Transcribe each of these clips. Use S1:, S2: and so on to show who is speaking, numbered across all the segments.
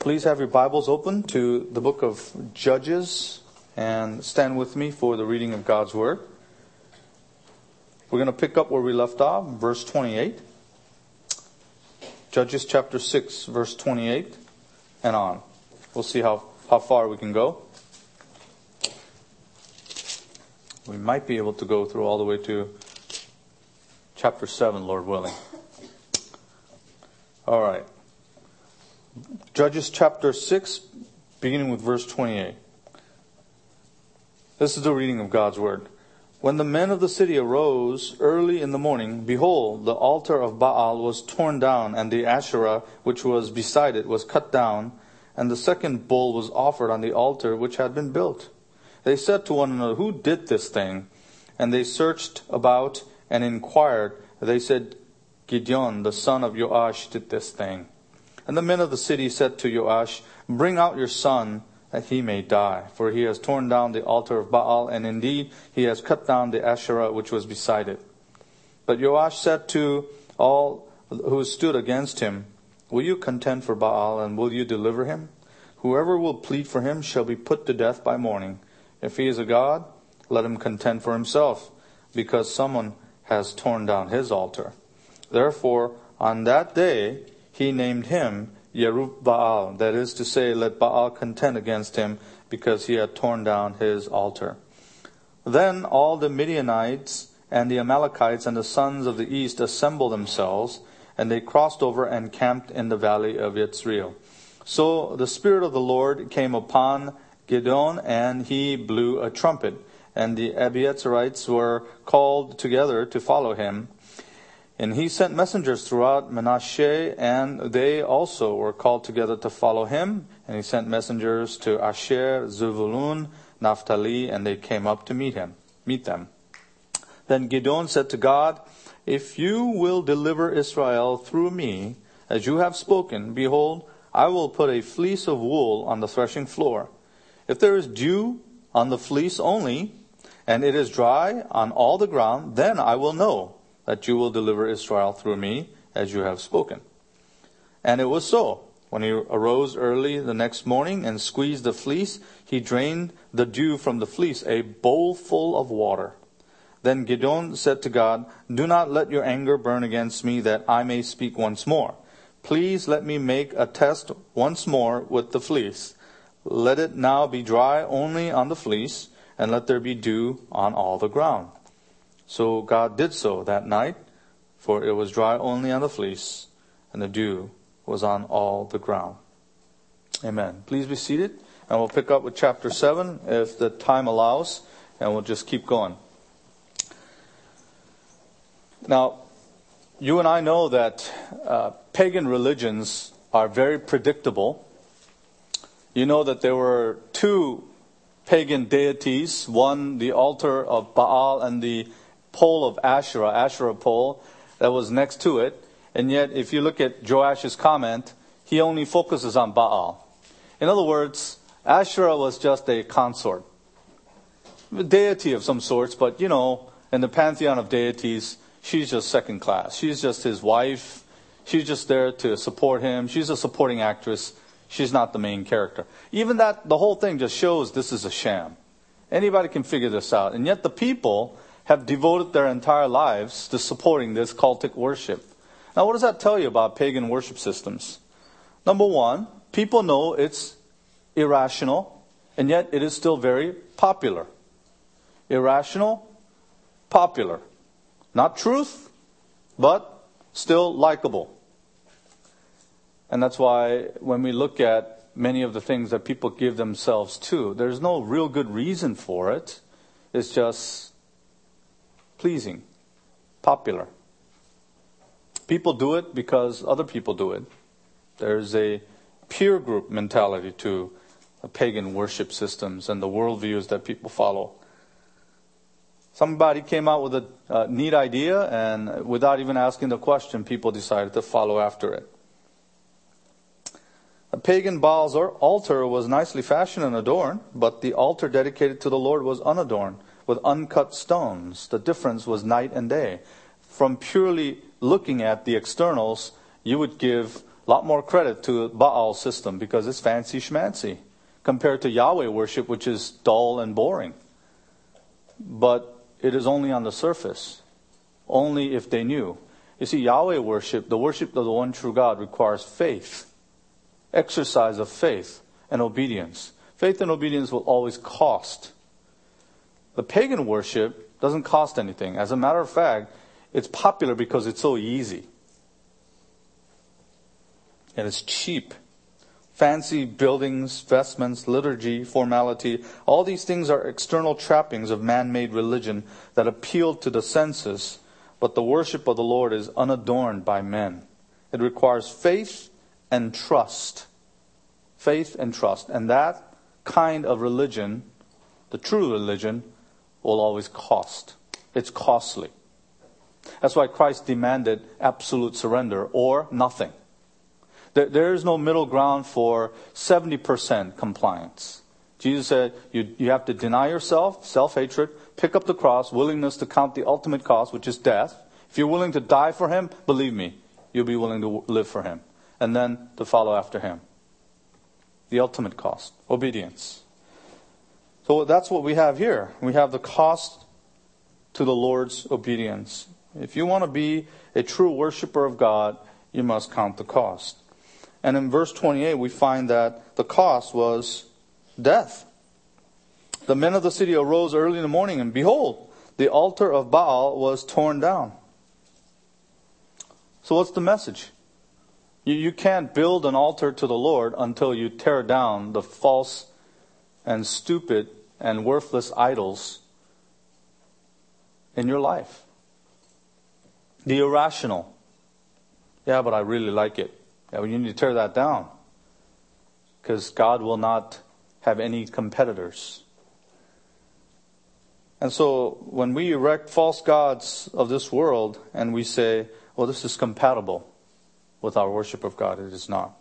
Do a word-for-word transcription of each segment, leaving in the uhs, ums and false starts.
S1: Please have your Bibles open to the book of Judges and stand with me for the reading of God's Word. We're going to pick up where we left off, verse twenty-eight. Judges chapter six, verse twenty-eight and on. We'll see how, how far we can go. We might be able to go through all the way to chapter seven, Lord willing. All right. Judges chapter six, beginning with verse twenty-eight. This is the reading of God's Word. When the men of the city arose early in the morning, behold, the altar of Baal was torn down, and the Asherah which was beside it was cut down, and the second bull was offered on the altar which had been built. They said to one another, Who did this thing? And they searched about and inquired. They said, Gideon, the son of Joash, did this thing. And the men of the city said to Joash, Bring out your son, that he may die. For he has torn down the altar of Baal, and indeed he has cut down the Asherah which was beside it. But Joash said to all who stood against him, Will you contend for Baal, and will you deliver him? Whoever will plead for him shall be put to death by morning. If he is a god, let him contend for himself, because someone has torn down his altar. Therefore, on that day he named him Yerub-Baal, that is to say, let Baal contend against him, because he had torn down his altar. Then all the Midianites and the Amalekites and the sons of the east assembled themselves, and they crossed over and camped in the valley of Yezreel. So the Spirit of the Lord came upon Gideon, and he blew a trumpet, and the Abiezrites were called together to follow him. And he sent messengers throughout Manasseh, and they also were called together to follow him. And he sent messengers to Asher, Zebulun, Naphtali, and they came up to meet him, meet them. Then Gideon said to God, If you will deliver Israel through me, as you have spoken, behold, I will put a fleece of wool on the threshing floor. If there is dew on the fleece only, and it is dry on all the ground, then I will know that you will deliver Israel through me, as you have spoken. And it was so. When he arose early the next morning and squeezed the fleece, he drained the dew from the fleece, a bowl full of water. Then Gideon said to God, Do not let your anger burn against me, that I may speak once more. Please let me make a test once more with the fleece. Let it now be dry only on the fleece, and let there be dew on all the ground. So God did so that night, for it was dry only on the fleece, and the dew was on all the ground. Amen. Please be seated, and we'll pick up with chapter seven if the time allows, and we'll just keep going. Now, you and I know that uh, pagan religions are very predictable. You know that there were two pagan deities, one the altar of Baal and the pole of Asherah, Asherah pole, that was next to it. And yet, if you look at Joash's comment, he only focuses on Baal. In other words, Asherah was just a consort, a deity of some sorts, but you know, in the pantheon of deities, she's just second class. She's just his wife. She's just there to support him. She's a supporting actress. She's not the main character. Even that, the whole thing just shows this is a sham. Anybody can figure this out. And yet the people have devoted their entire lives to supporting this cultic worship. Now, what does that tell you about pagan worship systems? Number one, people know it's irrational, and yet it is still very popular. Irrational, popular. Not truth, but still likable. And that's why when we look at many of the things that people give themselves to, there's no real good reason for it. It's just pleasing, popular. People do it because other people do it. There's a peer group mentality to pagan worship systems and the worldviews that people follow. Somebody came out with a uh, neat idea, and without even asking the question, people decided to follow after it. A pagan Baal's altar was nicely fashioned and adorned, but the altar dedicated to the Lord was unadorned, with uncut stones. The difference was night and day. From purely looking at the externals, you would give A lot more credit to Baal's system because it's fancy schmancy compared to Yahweh worship, which is dull and boring. But it is only on the surface, only if they knew. You see, Yahweh worship, the worship of the one true God, requires faith, exercise of faith and obedience. Faith and obedience will always cost. The pagan worship doesn't cost anything. As a matter of fact, it's popular because it's so easy. And it's cheap. Fancy buildings, vestments, liturgy, formality, all these things are external trappings of man-made religion that appeal to the senses, but the worship of the Lord is unadorned by men. It requires faith and trust. Faith and trust. And that kind of religion, the true religion, will always cost. It's costly. That's why Christ demanded absolute surrender or nothing. There is no middle ground for seventy percent compliance. Jesus said you, you have to deny yourself, self-hatred, pick up the cross, willingness to count the ultimate cost, which is death. If you're willing to die for Him, believe me, you'll be willing to live for Him. And then to follow after Him. The ultimate cost, obedience. So that's what we have here. We have the cost to the Lord's obedience. If you want to be a true worshiper of God, you must count the cost. And in verse twenty-eight, we find that the cost was death. The men of the city arose early in the morning, and behold, the altar of Baal was torn down. So what's the message? You, you can't build an altar to the Lord until you tear down the false and stupid and worthless idols in your life. The irrational. Yeah, but I really like it. Yeah, well, you need to tear that down. Because God will not have any competitors. And so when we erect false gods of this world and we say, well, this is compatible with our worship of God, it is not.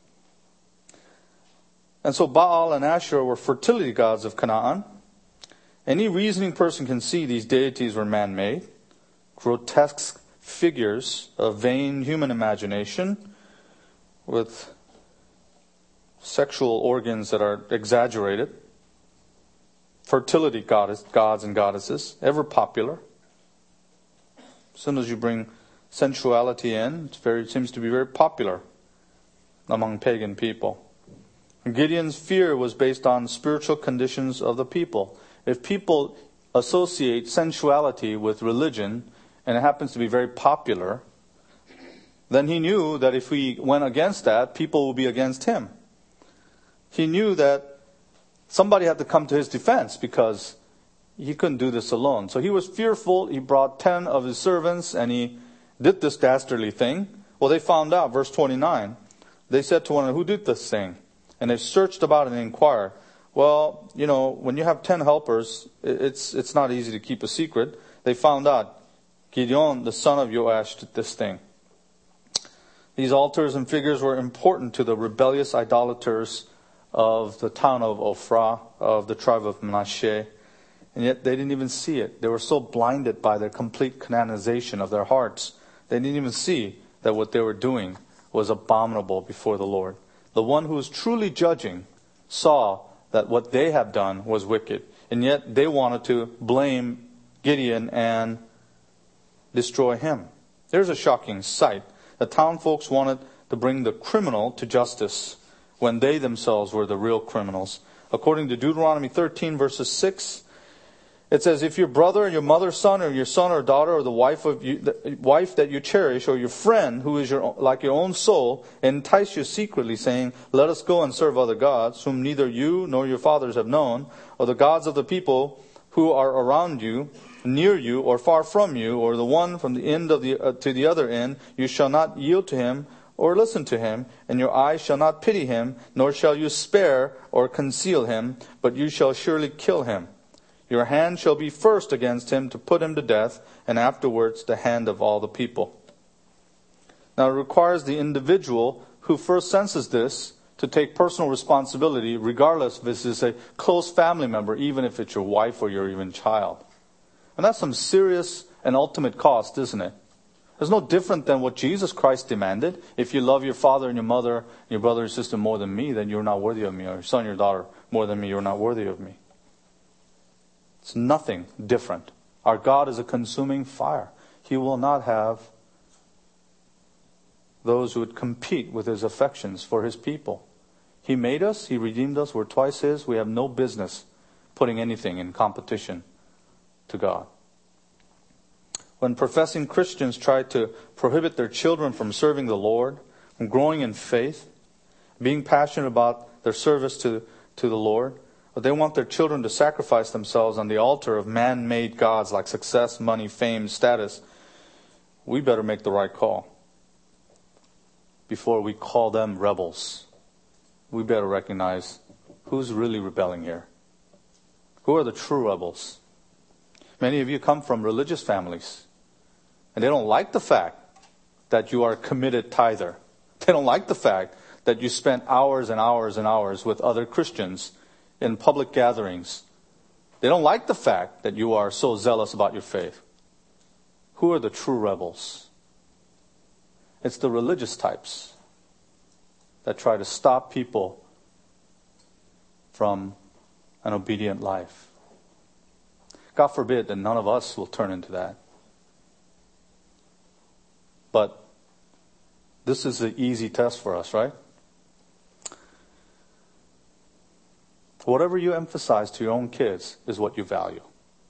S1: And so Baal and Asherah were fertility gods of Canaan. Any reasoning person can see these deities were man-made, grotesque figures of vain human imagination with sexual organs that are exaggerated. Fertility goddess, gods and goddesses, ever popular. As soon as you bring sensuality in, it's very, it seems to be very popular among pagan people. Gideon's fear was based on spiritual conditions of the people. If people associate sensuality with religion, and it happens to be very popular, then he knew that if he went against that, people will be against him. He knew that somebody had to come to his defense because he couldn't do this alone. So he was fearful. He brought ten of his servants and he did this dastardly thing. Well, they found out, verse twenty-nine. They said to one another, who did this thing? And they searched about and inquired. Well, you know, when you have ten helpers, it's it's not easy to keep a secret. They found out Gideon, the son of Joash, did this thing. These altars and figures were important to the rebellious idolaters of the town of Ophrah, of the tribe of Manasseh. And yet they didn't even see it. They were so blinded by their complete canonization of their hearts. They didn't even see that what they were doing was abominable before the Lord. The one who was truly judging saw that what they had done was wicked. And yet they wanted to blame Gideon and destroy him. There's a shocking sight. The town folks wanted to bring the criminal to justice when they themselves were the real criminals. According to Deuteronomy thirteen, verses six, it says, if your brother or your mother's son or your son or daughter or the wife of you, the wife that you cherish or your friend who is your like your own soul entice you secretly, saying, let us go and serve other gods, whom neither you nor your fathers have known, or the gods of the people who are around you, near you or far from you, or the one from the end of the uh, to the other end, you shall not yield to him or listen to him, and your eyes shall not pity him, nor shall you spare or conceal him, but you shall surely kill him. Your hand shall be first against him to put him to death, and afterwards the hand of all the people. Now it requires the individual who first senses this to take personal responsibility, regardless if this is a close family member, even if it's your wife or your even child. And that's some serious and ultimate cost, isn't it? It's no different than what Jesus Christ demanded. If you love your father and your mother, and your brother and sister more than me, then you're not worthy of me. Or your son and your daughter more than me, you're not worthy of me. It's nothing different. Our God is a consuming fire. He will not have those who would compete with His affections for His people. He made us. He redeemed us. We're twice His. We have no business putting anything in competition to God. When professing Christians try to prohibit their children from serving the Lord, from growing in faith, being passionate about their service to, to the Lord, but they want their children to sacrifice themselves on the altar of man-made gods like success, money, fame, status, we better make the right call. Before we call them rebels, we better recognize who's really rebelling here. Who are the true rebels? Many of you come from religious families, and they don't like the fact that you are a committed tither. They don't like the fact that you spent hours and hours and hours with other Christians in public gatherings. They don't like the fact that you are so zealous about your faith. Who are the true rebels? It's the religious types that try to stop people from an obedient life. God forbid that none of us will turn into that. But this is an easy test for us, right? Whatever you emphasize to your own kids is what you value.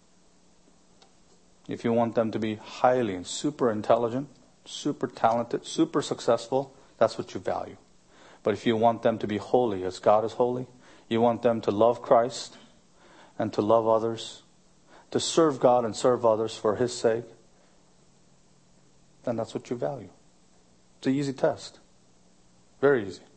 S1: If you want them to be highly and super intelligent, super talented, super successful, that's what you value. But if you want them to be holy as God is holy, you want them to love Christ and to love others, to serve God and serve others for His sake, then that's what you value. It's an easy test. Very easy.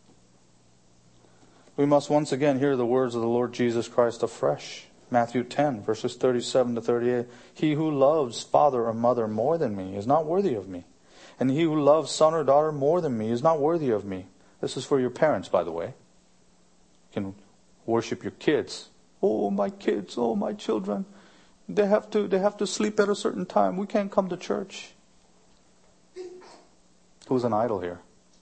S1: We must once again hear the words of the Lord Jesus Christ afresh. Matthew ten, verses thirty-seven to thirty-eight. He who loves father or mother more than me is not worthy of me. And he who loves son or daughter more than me is not worthy of me. This is for your parents, by the way. You can worship your kids. Oh, my kids, oh, my children. They have to, they have to sleep at a certain time. We can't come to church. Who's an idol here?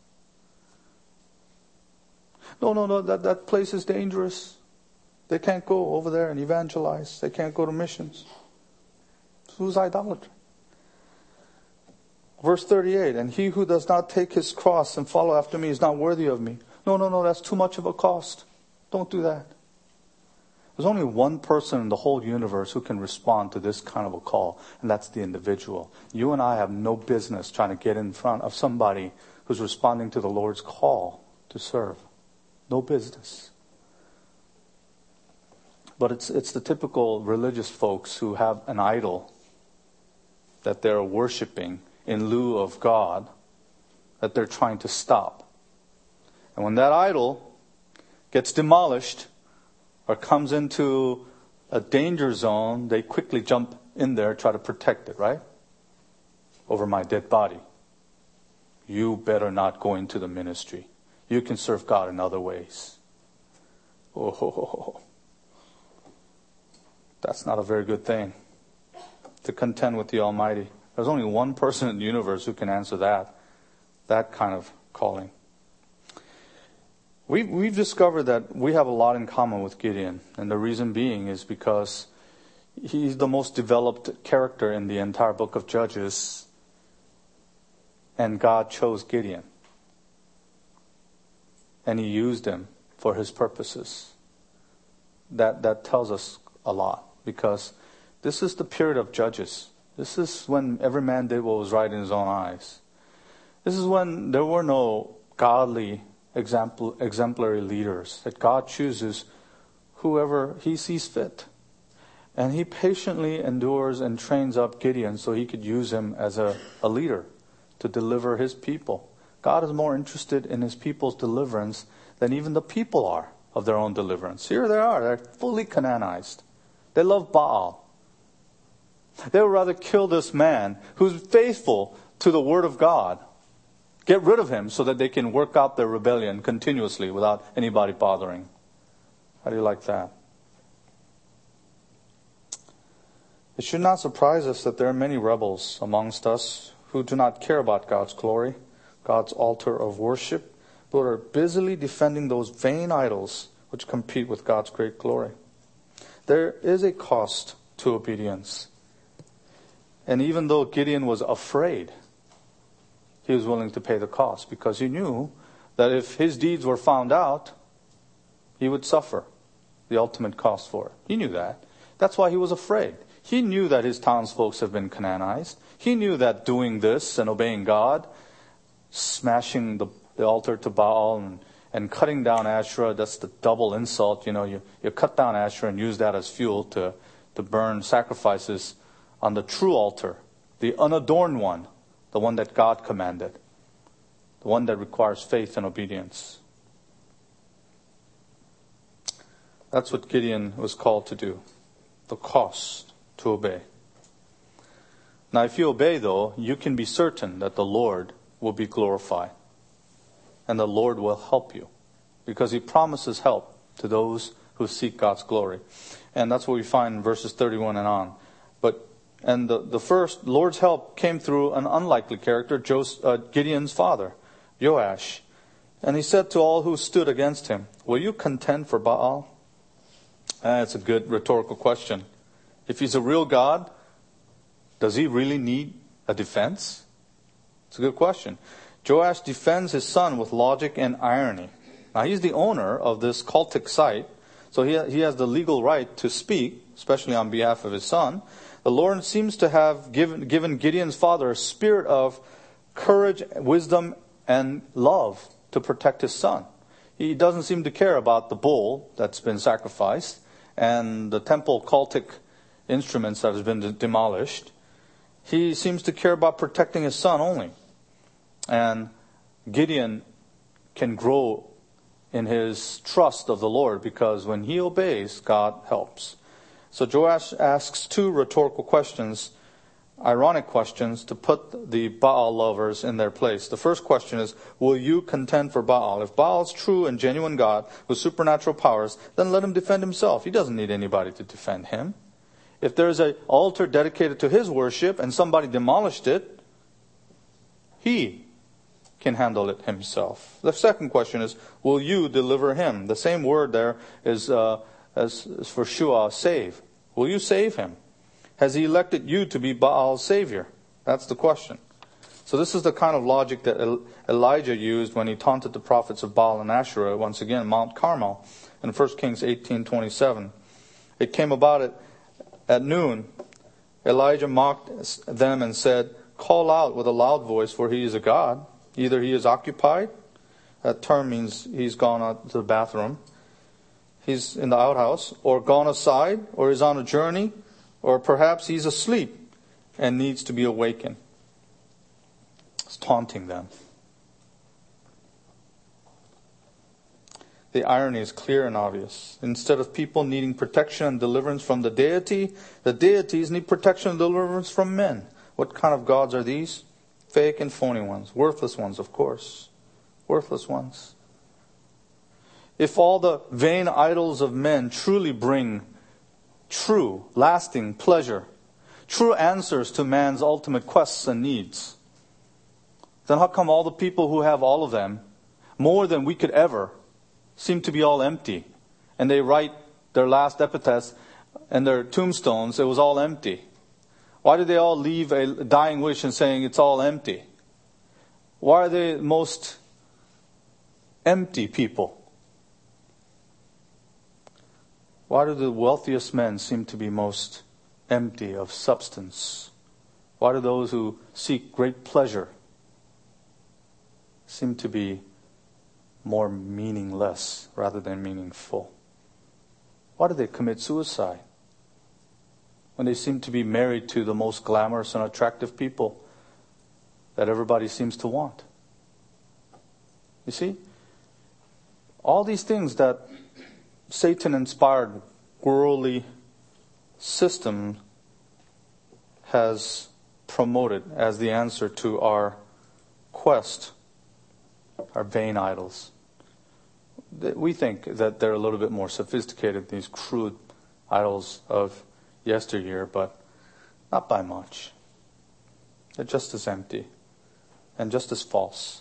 S1: No, no, no, that, that place is dangerous. They can't go over there and evangelize. They can't go to missions. Who's idolatry? Verse thirty-eight, and he who does not take his cross and follow after me is not worthy of me. No, no, no, that's too much of a cost. Don't do that. There's only one person in the whole universe who can respond to this kind of a call, and that's the individual. You and I have no business trying to get in front of somebody who's responding to the Lord's call to serve. No business. But it's it's the typical religious folks who have an idol that they're worshiping in lieu of God that they're trying to stop. And when that idol gets demolished or comes into a danger zone, they quickly jump in there, try to protect it, right? Over my dead body. You better not go into the ministry. You can serve God in other ways. Oh, that's not a very good thing. To contend with the Almighty. There's only one person in the universe who can answer that. That kind of calling. We've, we've discovered that we have a lot in common with Gideon. And the reason being is because he's the most developed character in the entire book of Judges. And God chose Gideon. And He used him for His purposes. That, that tells us a lot. Because this is the period of Judges. This is when every man did what was right in his own eyes. This is when there were no godly example, exemplary leaders. That God chooses whoever He sees fit. And He patiently endures and trains up Gideon so He could use him as a, a leader to deliver His people. God is more interested in His people's deliverance than even the people are of their own deliverance. Here they are. They're fully canonized. They love Baal. They would rather kill this man who's faithful to the Word of God. Get rid of him so that they can work out their rebellion continuously without anybody bothering. How do you like that? It should not surprise us that there are many rebels amongst us who do not care about God's glory, God's altar of worship, but are busily defending those vain idols which compete with God's great glory. There is a cost to obedience. And even though Gideon was afraid, he was willing to pay the cost because he knew that if his deeds were found out, he would suffer the ultimate cost for it. He knew that. That's why he was afraid. He knew that his townsfolk have been Canaanized. He knew that doing this and obeying God, smashing the, the altar to Baal and, and cutting down Asherah, that's the double insult. You know, you, you cut down Asherah and use that as fuel to, to burn sacrifices on the true altar, the unadorned one, the one that God commanded, the one that requires faith and obedience. That's what Gideon was called to do, the cost to obey. Now, if you obey, though, you can be certain that the Lord will be glorified and the Lord will help you because He promises help to those who seek God's glory. And that's what we find in verses thirty-one and on. But And the, the first, Lord's help came through an unlikely character, Joseph, uh, Gideon's father, Joash. And he said to all who stood against him, will you contend for Baal? That's a good rhetorical question. If he's a real God, does he really need a defense? It's a good question. Joash defends his son with logic and irony. Now, he's the owner of this cultic site, so he, he has the legal right to speak, especially on behalf of his son. The Lord seems to have given, given Gideon's father a spirit of courage, wisdom, and love to protect his son. He doesn't seem to care about the bull that's been sacrificed and the temple cultic instruments that have been de- demolished. He seems to care about protecting his son only. And Gideon can grow in his trust of the Lord because when he obeys, God helps. So Joash asks two rhetorical questions, ironic questions, to put the Baal lovers in their place. The first question is, will you contend for Baal? If Baal is true and genuine God with supernatural powers, then let him defend himself. He doesn't need anybody to defend him. If there's an altar dedicated to his worship and somebody demolished it, he can handle it himself. The second question is, will you deliver him? The same word there is uh, as, as for Shua, save. Will you save him? Has he elected you to be Baal's savior? That's the question. So this is the kind of logic that Elijah used when he taunted the prophets of Baal and Asherah, once again, Mount Carmel, in First Kings eighteen twenty-seven. It came about at, at noon. Elijah mocked them and said, call out with a loud voice, for he is a god. Either he is occupied, that term means he's gone out to the bathroom, he's in the outhouse, or gone aside, or is on a journey, or perhaps he's asleep and needs to be awakened. It's taunting them. The irony is clear and obvious. Instead of people needing protection and deliverance from the deity, the deities need protection and deliverance from men. What kind of gods are these? Fake and phony ones. Worthless ones, of course. Worthless ones. If all the vain idols of men truly bring true, lasting pleasure, true answers to man's ultimate quests and needs, then how come all the people who have all of them, more than we could ever, seem to be all empty? And they write their last epitaphs and their tombstones, it was all empty. Why do they all leave a dying wish and saying it's all empty? Why are they most empty people? Why do the wealthiest men seem to be most empty of substance? Why do those who seek great pleasure seem to be more meaningless rather than meaningful? Why do they commit suicide when they seem to be married to the most glamorous and attractive people that everybody seems to want? You see, all these things that Satan-inspired worldly system has promoted as the answer to our quest, our vain idols. We think that they're a little bit more sophisticated, these crude idols of yesteryear, but not by much. They're just as empty. and just as false.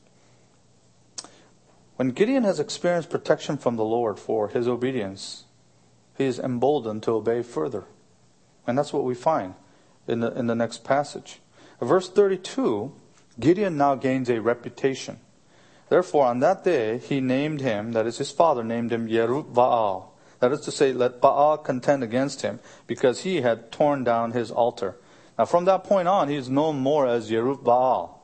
S1: When Gideon has experienced protection from the Lord for his obedience, he is emboldened to obey further. And that's what we find in the, in the next passage. Verse thirty-two, Gideon now gains a reputation. Therefore, on that day, he named him, that is his father named him Yerub-Baal. That is to say, let Baal contend against him, because he had torn down his altar. Now, from that point on, he is known more as Yerub-Baal,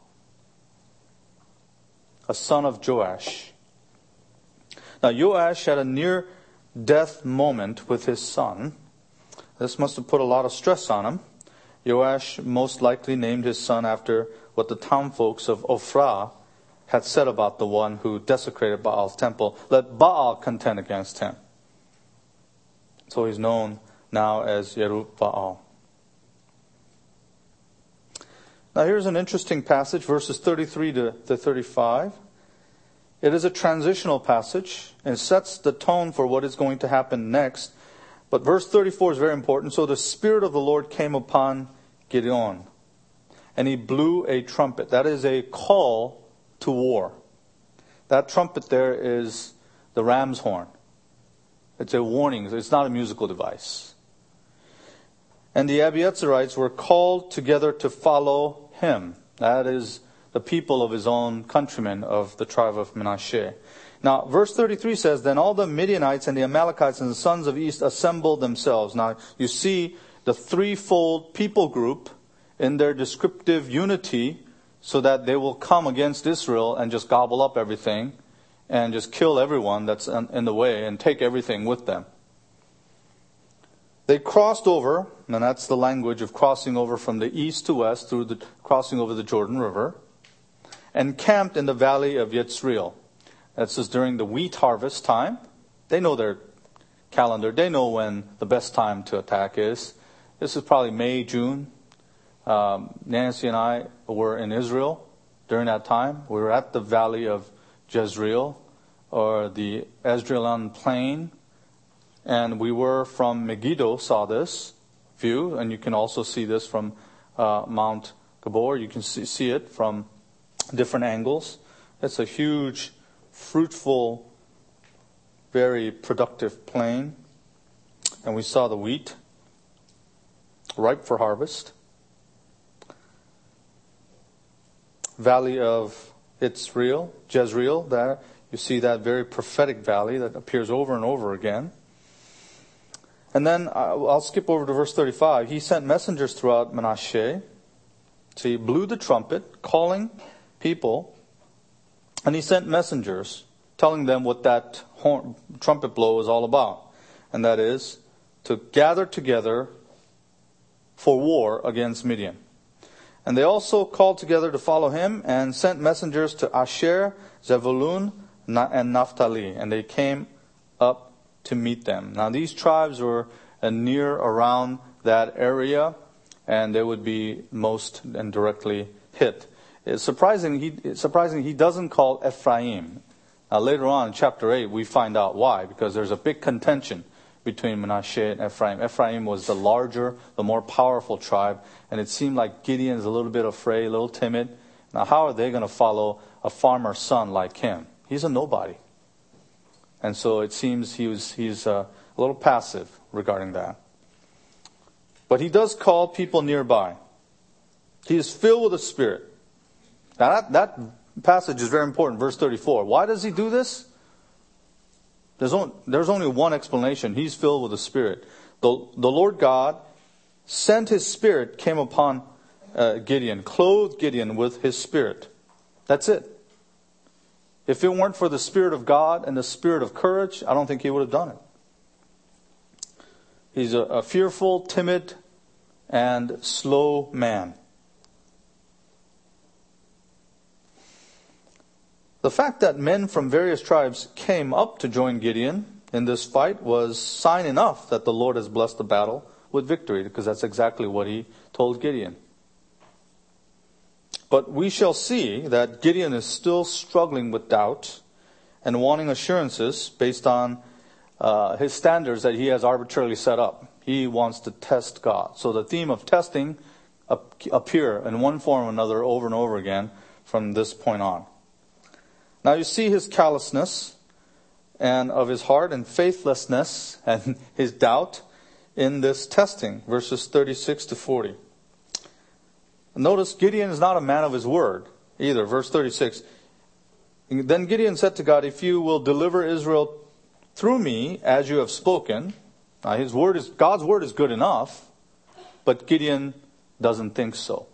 S1: a son of Joash. Now, Joash had a near-death moment with his son. This must have put a lot of stress on him. Joash most likely named his son after what the townfolks of Ophrah had said about the one who desecrated Baal's temple. Let Baal contend against him. So he's known now as Yerub-Baal. Now here's an interesting passage, verses thirty-three to thirty-five. It is a transitional passage and sets the tone for what is going to happen next. But verse thirty-four is very important. So the Spirit of the Lord came upon Gideon, and he blew a trumpet. That is a call to war. That trumpet there is the ram's horn. It's a warning. It's not a musical device. And the Abiezrites were called together to follow him. That is the people of his own countrymen of the tribe of Manasseh. Now, verse thirty-three says, Then all the Midianites and the Amalekites and the sons of East assembled themselves. Now, you see the threefold people group in their descriptive unity so that they will come against Israel and just gobble up everything and just kill everyone that's in the way and take everything with them. They crossed over, and that's the language of crossing over from the east to west through the crossing over the Jordan River, and camped in the valley of Yezreel. That's just during the wheat harvest time. They know their calendar. They know when the best time to attack is. This is probably May, June. Um, Nancy and I were in Israel during that time. We were at the valley of Jezreel, or the Esdraelon plain. And we were from Megiddo, saw this view. And you can also see this from uh, Mount Gabor. You can see, see it from different angles. It's a huge, fruitful, very productive plain. And we saw the wheat ripe for harvest. Valley of Yezreel, Jezreel, there you see that very prophetic valley that appears over and over again. And then I'll skip over to verse thirty-five. He sent messengers throughout Manasseh. So he blew the trumpet, calling people, and he sent messengers telling them what that horn, trumpet blow is all about. And that is to gather together for war against Midian. And they also called together to follow him and sent messengers to Asher, Zebulun, and Naphtali. And they came up to meet them. Now these tribes were near around that area, and they would be most and directly hit. It's surprising he, it's surprising he doesn't call Ephraim. Now later on in chapter eight we find out why, because there's a big contention between Manasseh and Ephraim. Ephraim was the larger, the more powerful tribe, and it seemed like Gideon is a little bit afraid, a little timid. Now how are they going to follow a farmer's son like him? He's a nobody. And so it seems he was he's uh, a little passive regarding that. But he does call people nearby. He is filled with the Spirit. Now that, that passage is very important, verse thirty-four. Why does he do this? There's only, there's only one explanation. He's filled with the Spirit. The, the Lord God sent His Spirit, came upon uh, Gideon, clothed Gideon with His Spirit. That's it. If it weren't for the Spirit of God and the Spirit of courage, I don't think he would have done it. He's a, a fearful, timid, and slow man. The fact that men from various tribes came up to join Gideon in this fight was sign enough that the Lord has blessed the battle with victory, because that's exactly what he told Gideon. But we shall see that Gideon is still struggling with doubt and wanting assurances based on uh, his standards that he has arbitrarily set up. He wants to test God. So the theme of testing ap- appear in one form or another over and over again from this point on. Now you see his callousness and of his heart and faithlessness and his doubt in this testing, verses thirty-six to forty. Notice Gideon is not a man of his word either. Verse thirty-six. Then Gideon said to God, if you will deliver Israel through me as you have spoken. Now his word is, God's word is good enough, but Gideon doesn't think so.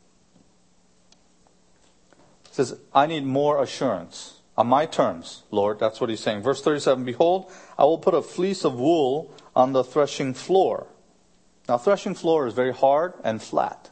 S1: He says, I need more assurance. On my terms, Lord. That's what he's saying. Verse thirty-seven, behold, I will put a fleece of wool on the threshing floor. Now threshing floor is very hard and flat.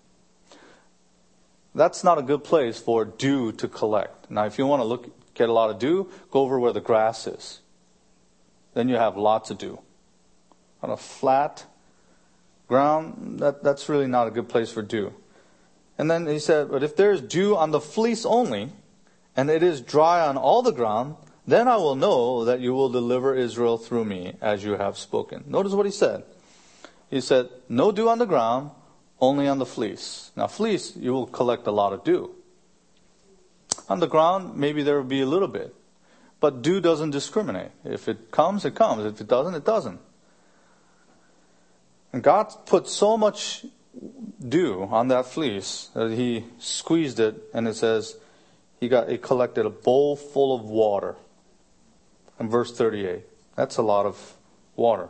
S1: That's not a good place for dew to collect. Now if you want to look get a lot of dew, go over where the grass is. Then you have lots of dew. On a flat ground, that, that's really not a good place for dew. And then he said, but if there is dew on the fleece only, and it is dry on all the ground, then I will know that you will deliver Israel through me, as you have spoken. Notice what he said. He said, no dew on the ground, only on the fleece. Now fleece, you will collect a lot of dew. On the ground, maybe there will be a little bit. But dew doesn't discriminate. If it comes, it comes. If it doesn't, it doesn't. And God put so much dew on that fleece that he squeezed it, and it says, He got he collected a bowl full of water. In verse thirty-eight. That's a lot of water.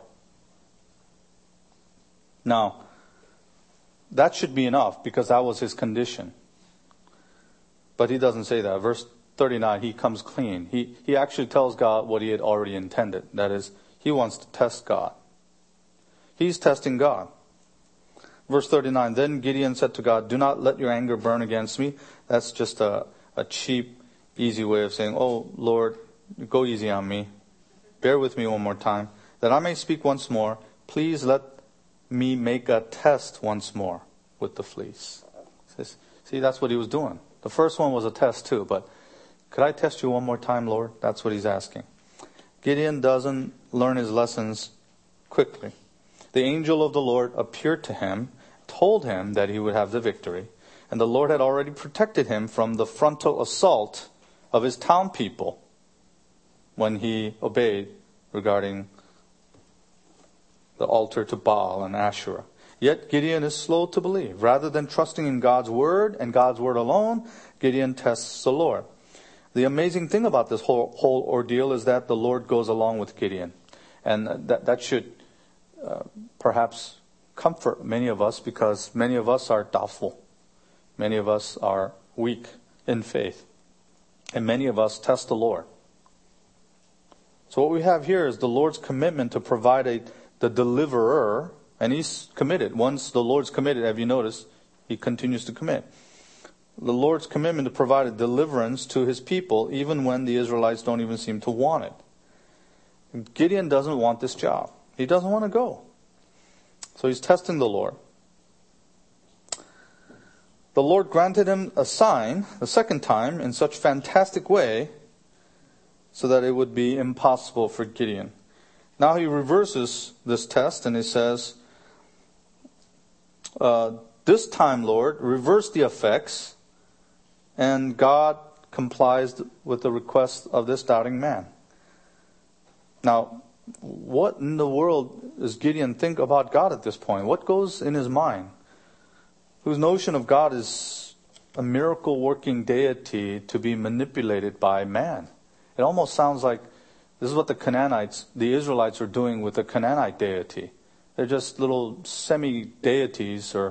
S1: Now, that should be enough because that was his condition. But he doesn't say that. Verse thirty-nine, he comes clean. He he actually tells God what he had already intended. That is, he wants to test God. He's testing God. Verse thirty-nine, then Gideon said to God, do not let your anger burn against me. That's just a A cheap, easy way of saying, oh, Lord, go easy on me. Bear with me one more time. That I may speak once more. Please let me make a test once more with the fleece. Says, see, that's what he was doing. The first one was a test too, but could I test you one more time, Lord? That's what he's asking. Gideon doesn't learn his lessons quickly. The angel of the Lord appeared to him, told him that he would have the victory. And the Lord had already protected him from the frontal assault of his town people when he obeyed regarding the altar to Baal and Asherah. Yet Gideon is slow to believe. Rather than trusting in God's word and God's word alone, Gideon tests the Lord. The amazing thing about this whole, whole ordeal is that the Lord goes along with Gideon. And that, that should uh, perhaps comfort many of us, because many of us are doubtful. Many of us are weak in faith. And many of us test the Lord. So what we have here is the Lord's commitment to provide a, the deliverer. And he's committed. Once the Lord's committed, have you noticed, he continues to commit. The Lord's commitment to provide a deliverance to his people, even when the Israelites don't even seem to want it. Gideon doesn't want this job. He doesn't want to go. So he's testing the Lord. The Lord granted him a sign, the second time, in such fantastic way, so that it would be impossible for Gideon. Now he reverses this test and he says, uh, this time, Lord, reverse the effects, and God complies with the request of this doubting man. Now, what in the world does Gideon think about God at this point? What goes in his mind? Whose notion of God is a miracle-working deity to be manipulated by man. It almost sounds like this is what the Canaanites, the Israelites are doing with the Canaanite deity. They're just little semi-deities or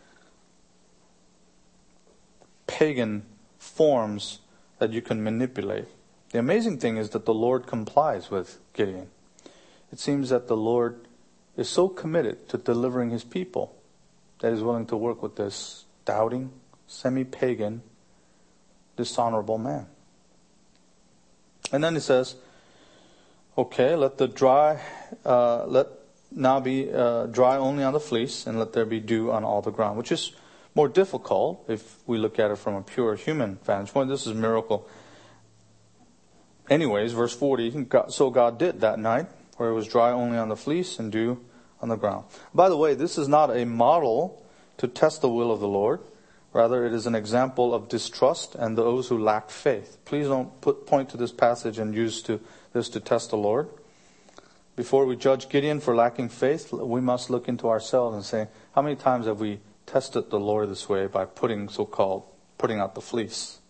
S1: pagan forms that you can manipulate. The amazing thing is that the Lord complies with Gideon. It seems that the Lord is so committed to delivering his people that he's willing to work with this doubting, semi-pagan, dishonorable man. And then he says, okay, let the dry, uh, let now be uh, dry only on the fleece, and let there be dew on all the ground, which is more difficult if we look at it from a pure human vantage point. This is a miracle. Anyways, verse forty, so God did that night, where it was dry only on the fleece and dew on the ground. By the way, this is not a model to test the will of the Lord. Rather, it is an example of distrust and those who lack faith. Please don't put, point to this passage and use to, this to test the Lord. Before we judge Gideon for lacking faith, we must look into ourselves and say, how many times have we tested the Lord this way by putting so-called, putting out the fleece?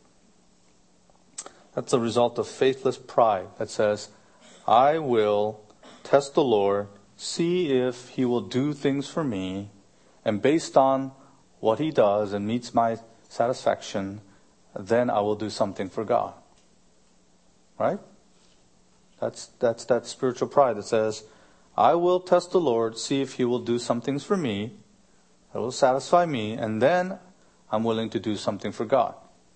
S1: That's a result of faithless pride that says, I will test the Lord, see if He will do things for me, and based on what He does and meets my satisfaction, then I will do something for God. Right? That's that's that spiritual pride that says, I will test the Lord, see if He will do some things for me, that will satisfy me, and then I'm willing to do something for God.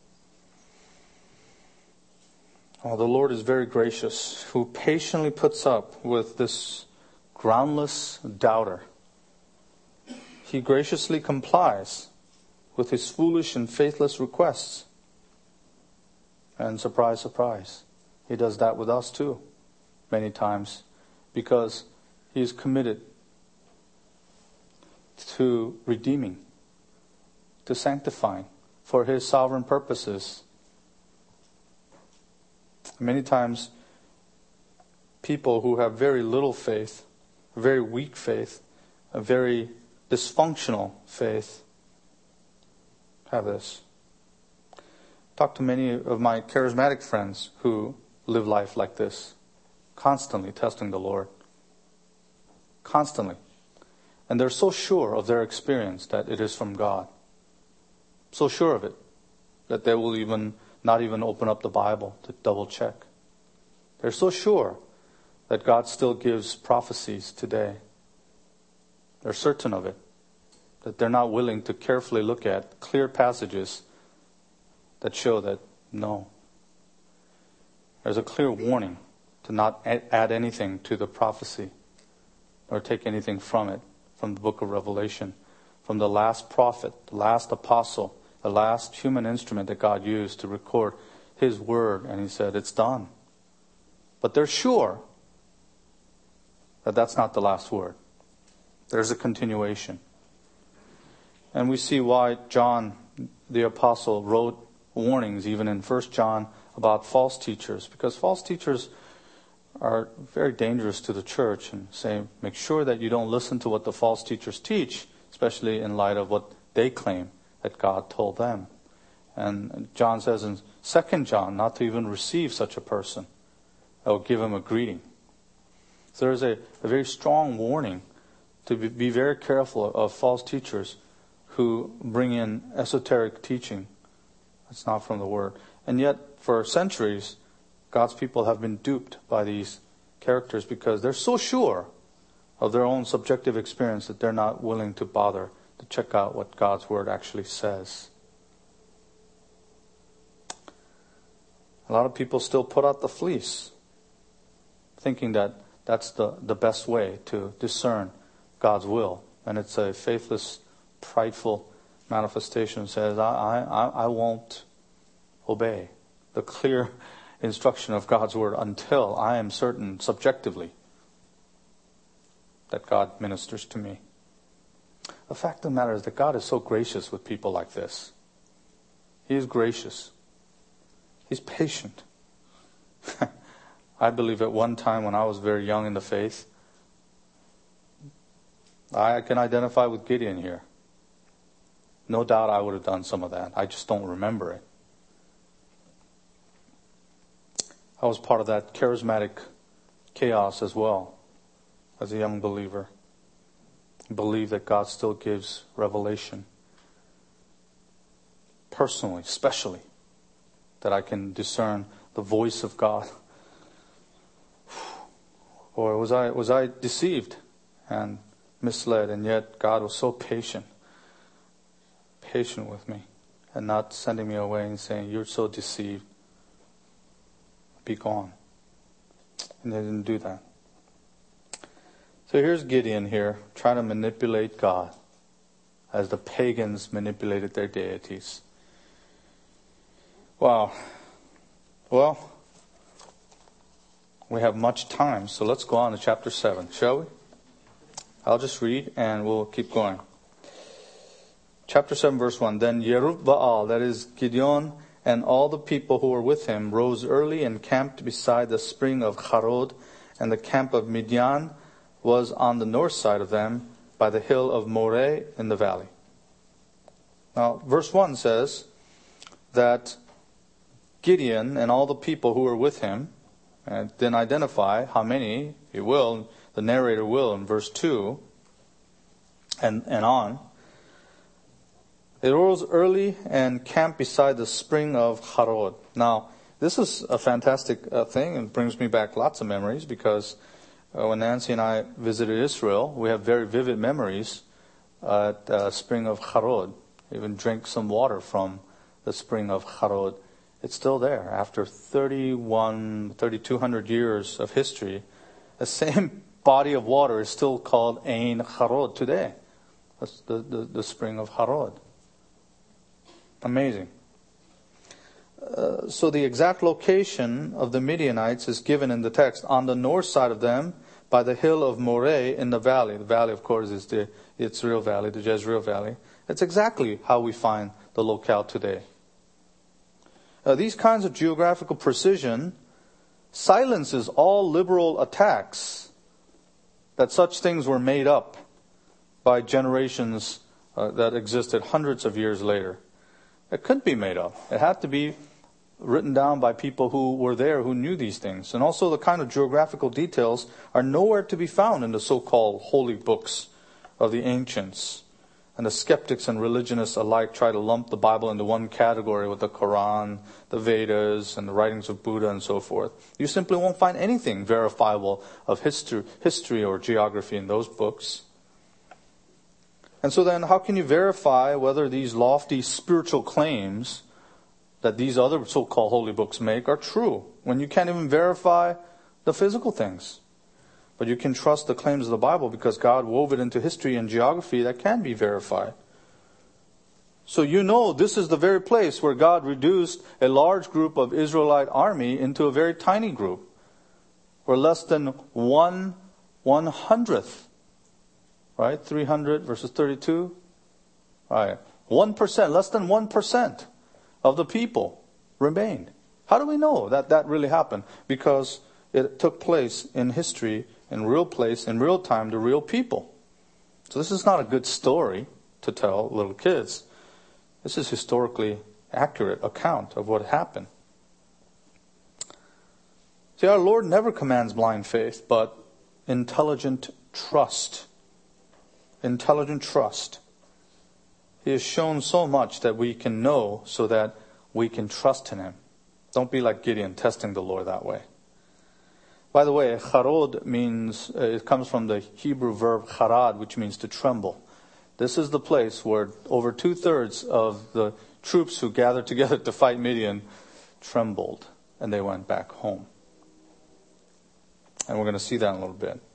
S1: Oh, the Lord is very gracious, who patiently puts up with this groundless doubter. He graciously complies with his foolish and faithless requests. And surprise, surprise, He does that with us too, many times, because He is committed to redeeming, to sanctifying for His sovereign purposes. Many times, people who have very little faith, very weak faith, a very dysfunctional faith, have this. Talk to many of my charismatic friends who live life like this, constantly testing the Lord. Constantly. And they're so sure of their experience that it is from God. So sure of it that they will even not even open up the Bible to double check. They're so sure that God still gives prophecies today. They're certain of it. That they're not willing to carefully look at clear passages that show that no. There's a clear warning to not add anything to the prophecy or take anything from it, from the book of Revelation, from the last prophet, the last apostle, the last human instrument that God used to record His word. And He said, it's done. But they're sure that that's not the last word. There's a continuation. And we see why John, the apostle, wrote warnings even in First John about false teachers. Because false teachers are very dangerous to the church, and say, make sure that you don't listen to what the false teachers teach, especially in light of what they claim that God told them. And John says in Second John not to even receive such a person. That will give him a greeting. So there is a, a very strong warning to be, be very careful of, of false teachers who bring in esoteric teaching. That's not from the Word. And yet, for centuries, God's people have been duped by these characters because they're so sure of their own subjective experience that they're not willing to bother to check out what God's Word actually says. A lot of people still put out the fleece, thinking that that's the, the best way to discern God's will. And it's a faithless, prideful manifestation that says, I, I, I won't obey the clear instruction of God's Word until I am certain subjectively that God ministers to me. The fact of the matter is that God is so gracious with people like this. He is gracious. He's patient. I believe at one time when I was very young in the faith, I can identify with Gideon here. No doubt I would have done some of that. I just don't remember it. I was part of that charismatic chaos as well as a young believer. I believe that God still gives revelation. Personally, especially, that I can discern the voice of God. Or was I was I deceived and misled, and yet God was so patient, patient with me, and not sending me away and saying, you're so deceived, be gone. And they didn't do that. So here's Gideon here, trying to manipulate God as the pagans manipulated their deities. Wow. Well, we have much time, so let's go on to chapter seven, shall we? I'll just read and we'll keep going. chapter seven, verse one. Then Yerub-Baal, that is Gideon, and all the people who were with him, rose early and camped beside the spring of Harod, and the camp of Midian was on the north side of them, by the hill of Moreh in the valley. Now, verse one says that Gideon and all the people who were with him, and then identify how many, he will, the narrator will in verse two and, and on. They rose early and camped beside the spring of Harod. Now, this is a fantastic uh, thing and brings me back lots of memories because uh, when Nancy and I visited Israel, we have very vivid memories at uh, spring of Harod. Even drink some water from the spring of Harod. It's still there after thirty-one, thirty-two hundred years of history. The same body of water is still called Ein Harod today. That's the, the, the spring of Harod. Amazing. Uh, so the exact location of the Midianites is given in the text. On the north side of them, by the hill of Moreh in the valley. The valley, of course, is the Yitzreel Valley, the Jezreel Valley. It's exactly how we find the locale today. Uh, these kinds of geographical precision silences all liberal attacks that such things were made up by generations uh, that existed hundreds of years later. It couldn't be made up. It had to be written down by people who were there, who knew these things. And also the kind of geographical details are nowhere to be found in the so-called holy books of the ancients. And the skeptics and religionists alike try to lump the Bible into one category with the Quran, the Vedas, and the writings of Buddha and so forth. You simply won't find anything verifiable of history, history or geography in those books. And so then how can you verify whether these lofty spiritual claims that these other so-called holy books make are true when you can't even verify the physical things? But you can trust the claims of the Bible because God wove it into history and geography that can be verified. So you know this is the very place where God reduced a large group of Israelite army into a very tiny group. Where less than one one hundredth, right? three hundred versus thirty-two. Right. one percent, less than one percent of the people remained. How do we know that that really happened? Because it took place in history, in real place, in real time, to real people. So this is not a good story to tell little kids. This is historically accurate account of what happened. See, our Lord never commands blind faith, but intelligent trust. Intelligent trust. He has shown so much that we can know so that we can trust in Him. Don't be like Gideon, testing the Lord that way. By the way, charod means, uh, it comes from the Hebrew verb charad, which means to tremble. This is the place where over two-thirds of the troops who gathered together to fight Midian trembled, and they went back home. And we're going to see that in a little bit.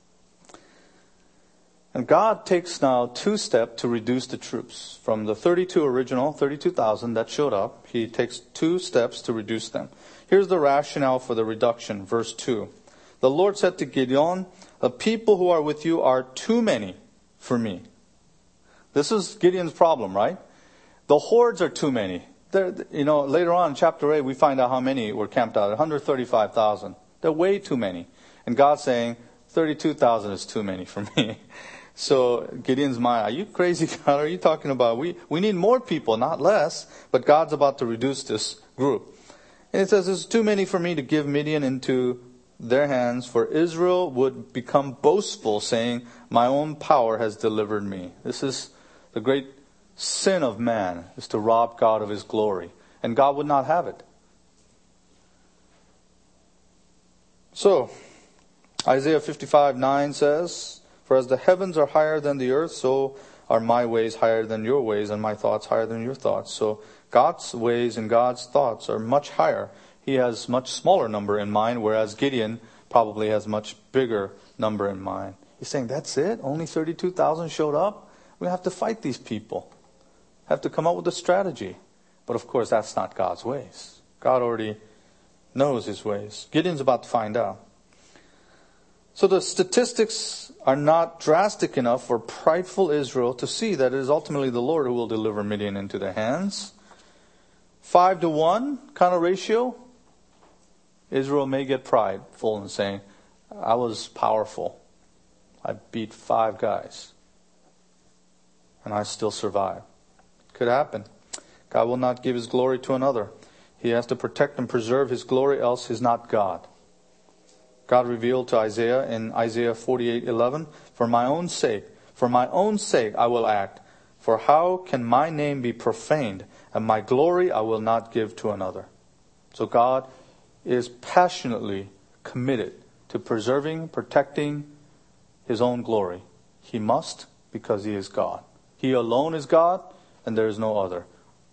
S1: And God takes now two steps to reduce the troops. From the thirty-two original, thirty-two thousand that showed up, He takes two steps to reduce them. Here's the rationale for the reduction, verse two. The Lord said to Gideon, the people who are with you are too many for me. This is Gideon's problem, right? The hordes are too many. They're, you know, later on in chapter eight, we find out how many were camped out, one hundred thirty-five thousand. They're way too many. And God's saying, thirty-two thousand is too many for me. So Gideon's mind, are you crazy, God? Are you talking about? We, we need more people, not less. But God's about to reduce this group. And it says, it's too many for me to give Midian into their hands, for Israel would become boastful, saying, my own power has delivered me. This is the great sin of man, is to rob God of His glory. And God would not have it. So, Isaiah fifty-five nine says, for as the heavens are higher than the earth, so are my ways higher than your ways, and my thoughts higher than your thoughts. So God's ways and God's thoughts are much higher. He has much smaller number in mind, whereas Gideon probably has much bigger number in mind. He's saying, that's it? Only thirty-two thousand showed up? We have to fight these people. Have to come up with a strategy. But of course, that's not God's ways. God already knows His ways. Gideon's about to find out. So the statistics are not drastic enough for prideful Israel to see that it is ultimately the Lord who will deliver Midian into their hands. Five to one kind of ratio. Israel may get prideful and saying, I was powerful. I beat five guys. And I still survive. Could happen. God will not give His glory to another. He has to protect and preserve His glory, else He's not God. God revealed to Isaiah in Isaiah forty-eight eleven, For my own sake, for my own sake I will act. For how can my name be profaned, and my glory I will not give to another. So God is passionately committed to preserving, protecting His own glory. He must, because He is God. He alone is God, and there is no other.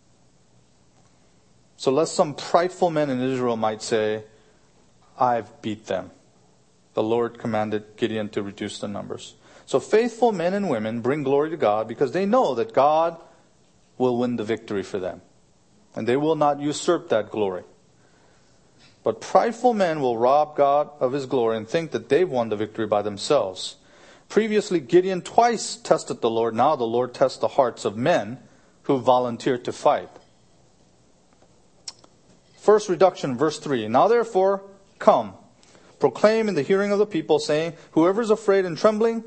S1: So lest some prideful men in Israel might say, I've beat them. The Lord commanded Gideon to reduce the numbers. So faithful men and women bring glory to God because they know that God will win the victory for them. And they will not usurp that glory. But prideful men will rob God of His glory and think that they've won the victory by themselves. Previously, Gideon twice tested the Lord. Now the Lord tests the hearts of men who volunteered to fight. First reduction, verse three. Now therefore, come, proclaim in the hearing of the people, saying, Whoever is afraid and trembling,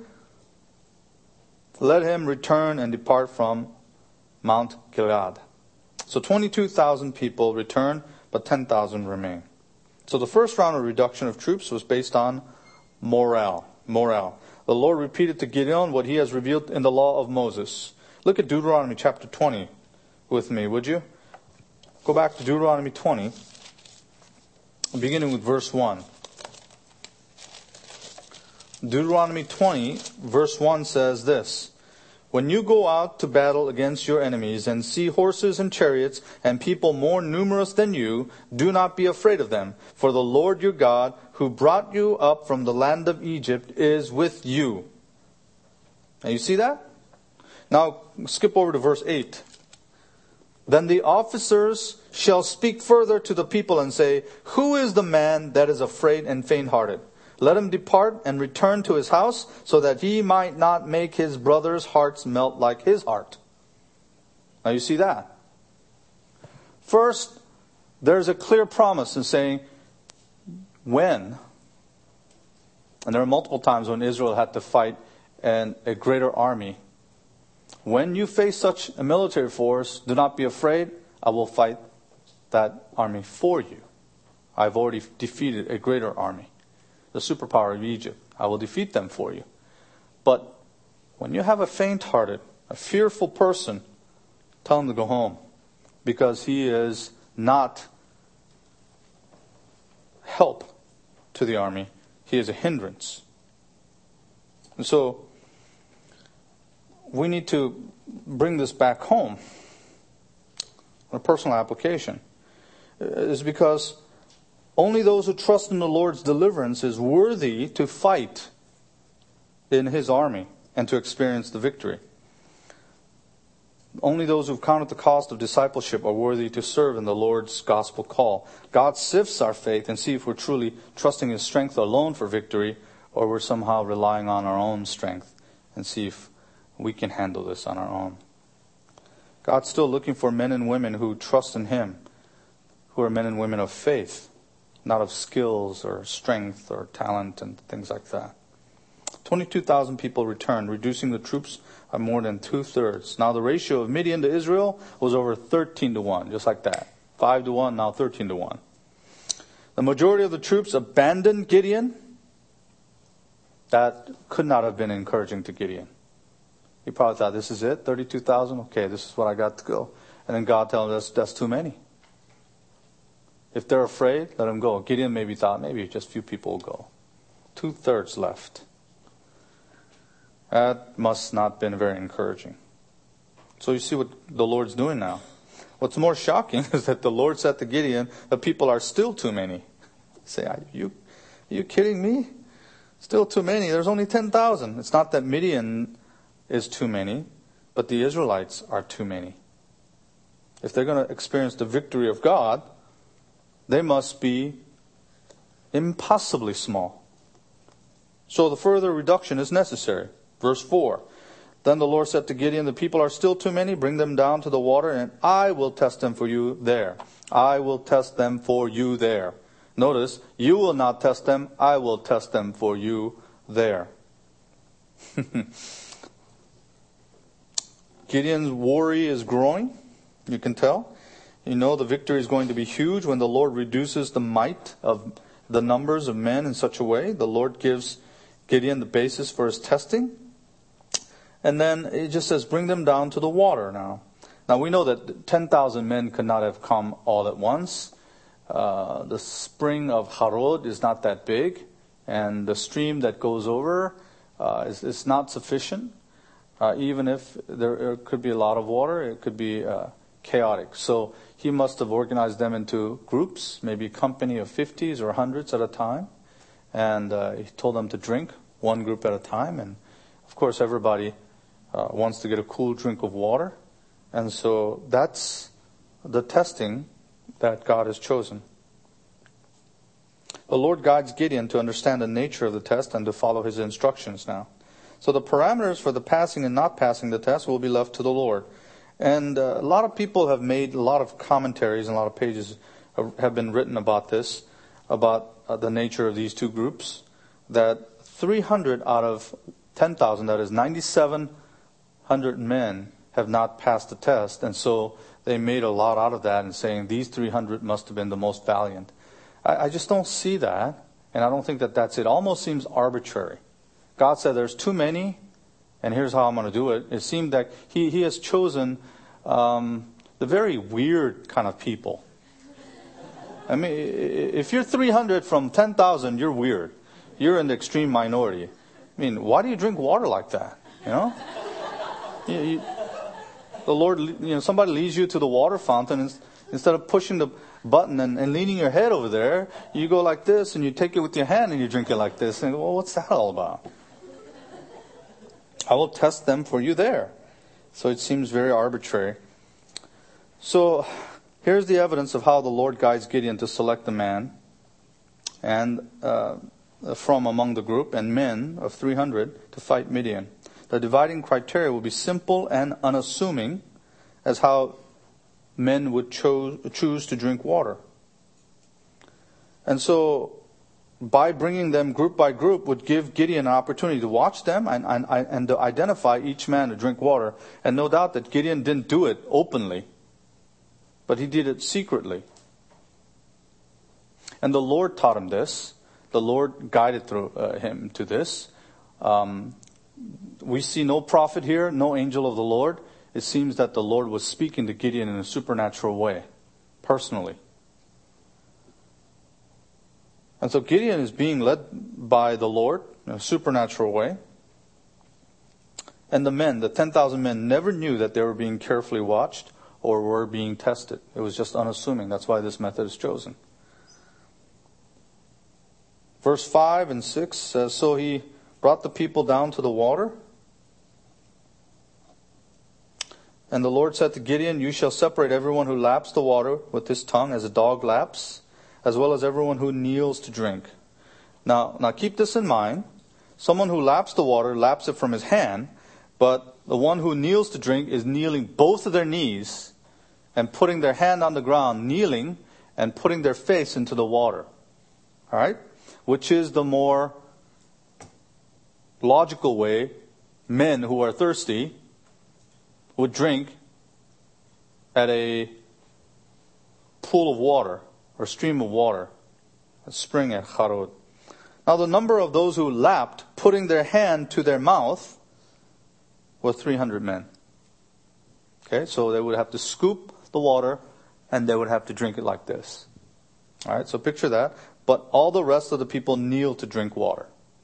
S1: let him return and depart from Mount Gilead. So twenty-two thousand people return, but ten thousand remain. So the first round of reduction of troops was based on morale. Morale. The Lord repeated to Gideon what He has revealed in the law of Moses. Look at Deuteronomy chapter twenty with me, would you? Go back to Deuteronomy twenty, beginning with verse one. Deuteronomy twenty, verse one says this, When you go out to battle against your enemies and see horses and chariots and people more numerous than you, do not be afraid of them. For the Lord your God, who brought you up from the land of Egypt, is with you. Now you see that? Now skip over to verse eight. Then the officers shall speak further to the people and say, Who is the man that is afraid and faint-hearted? Let him depart and return to his house, so that he might not make his brothers' hearts melt like his heart. Now you see that? First, there's a clear promise in saying, when, and there are multiple times when Israel had to fight and a greater army. When you face such a military force, do not be afraid. I will fight that army for you. I've already defeated a greater army. The superpower of Egypt. I will defeat them for you. But when you have a faint-hearted, a fearful person, tell him to go home. Because he is not help to the army. He is a hindrance. And so, we need to bring this back home. A personal application. It's because only those who trust in the Lord's deliverance is worthy to fight in His army and to experience the victory. Only those who've counted the cost of discipleship are worthy to serve in the Lord's gospel call. God sifts our faith and see if we're truly trusting His strength alone for victory, or we're somehow relying on our own strength, and see if we can handle this on our own. God's still looking for men and women who trust in Him, who are men and women of faith, not of skills or strength or talent and things like that. twenty-two thousand people returned, reducing the troops by more than two-thirds. Now the ratio of Midian to Israel was over thirteen to one, just like that. five to one, now thirteen to one. The majority of the troops abandoned Gideon. That could not have been encouraging to Gideon. He probably thought, this is it, thirty-two thousand? Okay, this is what I got to go. And then God tells him, that's, that's too many. If they're afraid, let them go. Gideon maybe thought, maybe just a few people will go. Two-thirds left. That must not have been very encouraging. So you see what the Lord's doing now. What's more shocking is that the Lord said to Gideon, the people are still too many. Say, are you, are you kidding me? Still too many. There's only ten thousand. It's not that Midian is too many, but the Israelites are too many. If they're going to experience the victory of God, they must be impossibly small. So the further reduction is necessary. Verse four. Then the Lord said to Gideon, the people are still too many. Bring them down to the water, and I will test them for you there. I will test them for you there. Notice, you will not test them. I will test them for you there. Gideon's worry is growing. You can tell. You know the victory is going to be huge when the Lord reduces the might of the numbers of men in such a way. The Lord gives Gideon the basis for his testing. And then it just says, bring them down to the water now. Now we know that ten thousand men could not have come all at once. Uh, the spring of Harod is not that big. And the stream that goes over uh, is, is not sufficient. Uh, even if there, there could be a lot of water, it could be uh, chaotic. So he must have organized them into groups, maybe a company of fifties or hundreds at a time. And uh, he told them to drink one group at a time. And of course everybody uh, wants to get a cool drink of water. And so that's the testing that God has chosen. The Lord guides Gideon to understand the nature of the test and to follow his instructions now. So the parameters for the passing and not passing the test will be left to the Lord. And uh, a lot of people have made a lot of commentaries and a lot of pages have been written about this, about uh, the nature of these two groups, that three hundred out of ten thousand, that is ninety-seven hundred men, have not passed the test. And so they made a lot out of that and saying these three hundred must have been the most valiant. I, I just don't see that, and I don't think that that's it. It almost seems arbitrary. God said there's too many, and here's how I'm going to do it. It seemed that he, he has chosen um, the very weird kind of people. I mean, if you're three hundred from ten thousand, you're weird. You're in the extreme minority. I mean, why do you drink water like that? You know? you, you, the Lord, you know, somebody leads you to the water fountain, and instead of pushing the button and, and leaning your head over there, you go like this, and you take it with your hand, and you drink it like this. And well, what's that all about? I will test them for you there. So it seems very arbitrary. So here's the evidence of how the Lord guides Gideon to select a man and uh, from among the group and men of three hundred to fight Midian. The dividing criteria will be simple and unassuming as how men would cho- choose to drink water. And so by bringing them group by group would give Gideon an opportunity to watch them and, and, and to identify each man to drink water. And no doubt that Gideon didn't do it openly, but he did it secretly. And the Lord taught him this. The Lord guided through uh, him to this. Um, we see no prophet here, no angel of the Lord. It seems that the Lord was speaking to Gideon in a supernatural way, personally. And so Gideon is being led by the Lord in a supernatural way. And the men, the ten thousand men, never knew that they were being carefully watched or were being tested. It was just unassuming. That's why this method is chosen. Verse five and six says, so he brought the people down to the water. And the Lord said to Gideon, you shall separate everyone who laps the water with his tongue as a dog laps, as well as everyone who kneels to drink. Now, now keep this in mind. Someone who laps the water laps it from his hand, but the one who kneels to drink is kneeling both of their knees and putting their hand on the ground, kneeling and putting their face into the water. All right? Which is the more logical way men who are thirsty would drink at a pool of water or stream of water, a spring at Harod. Now the number of those who lapped, putting their hand to their mouth, were three hundred men. Okay, so they would have to scoop the water and they would have to drink it like this. All right, so picture that. But all the rest of the people kneel to drink water.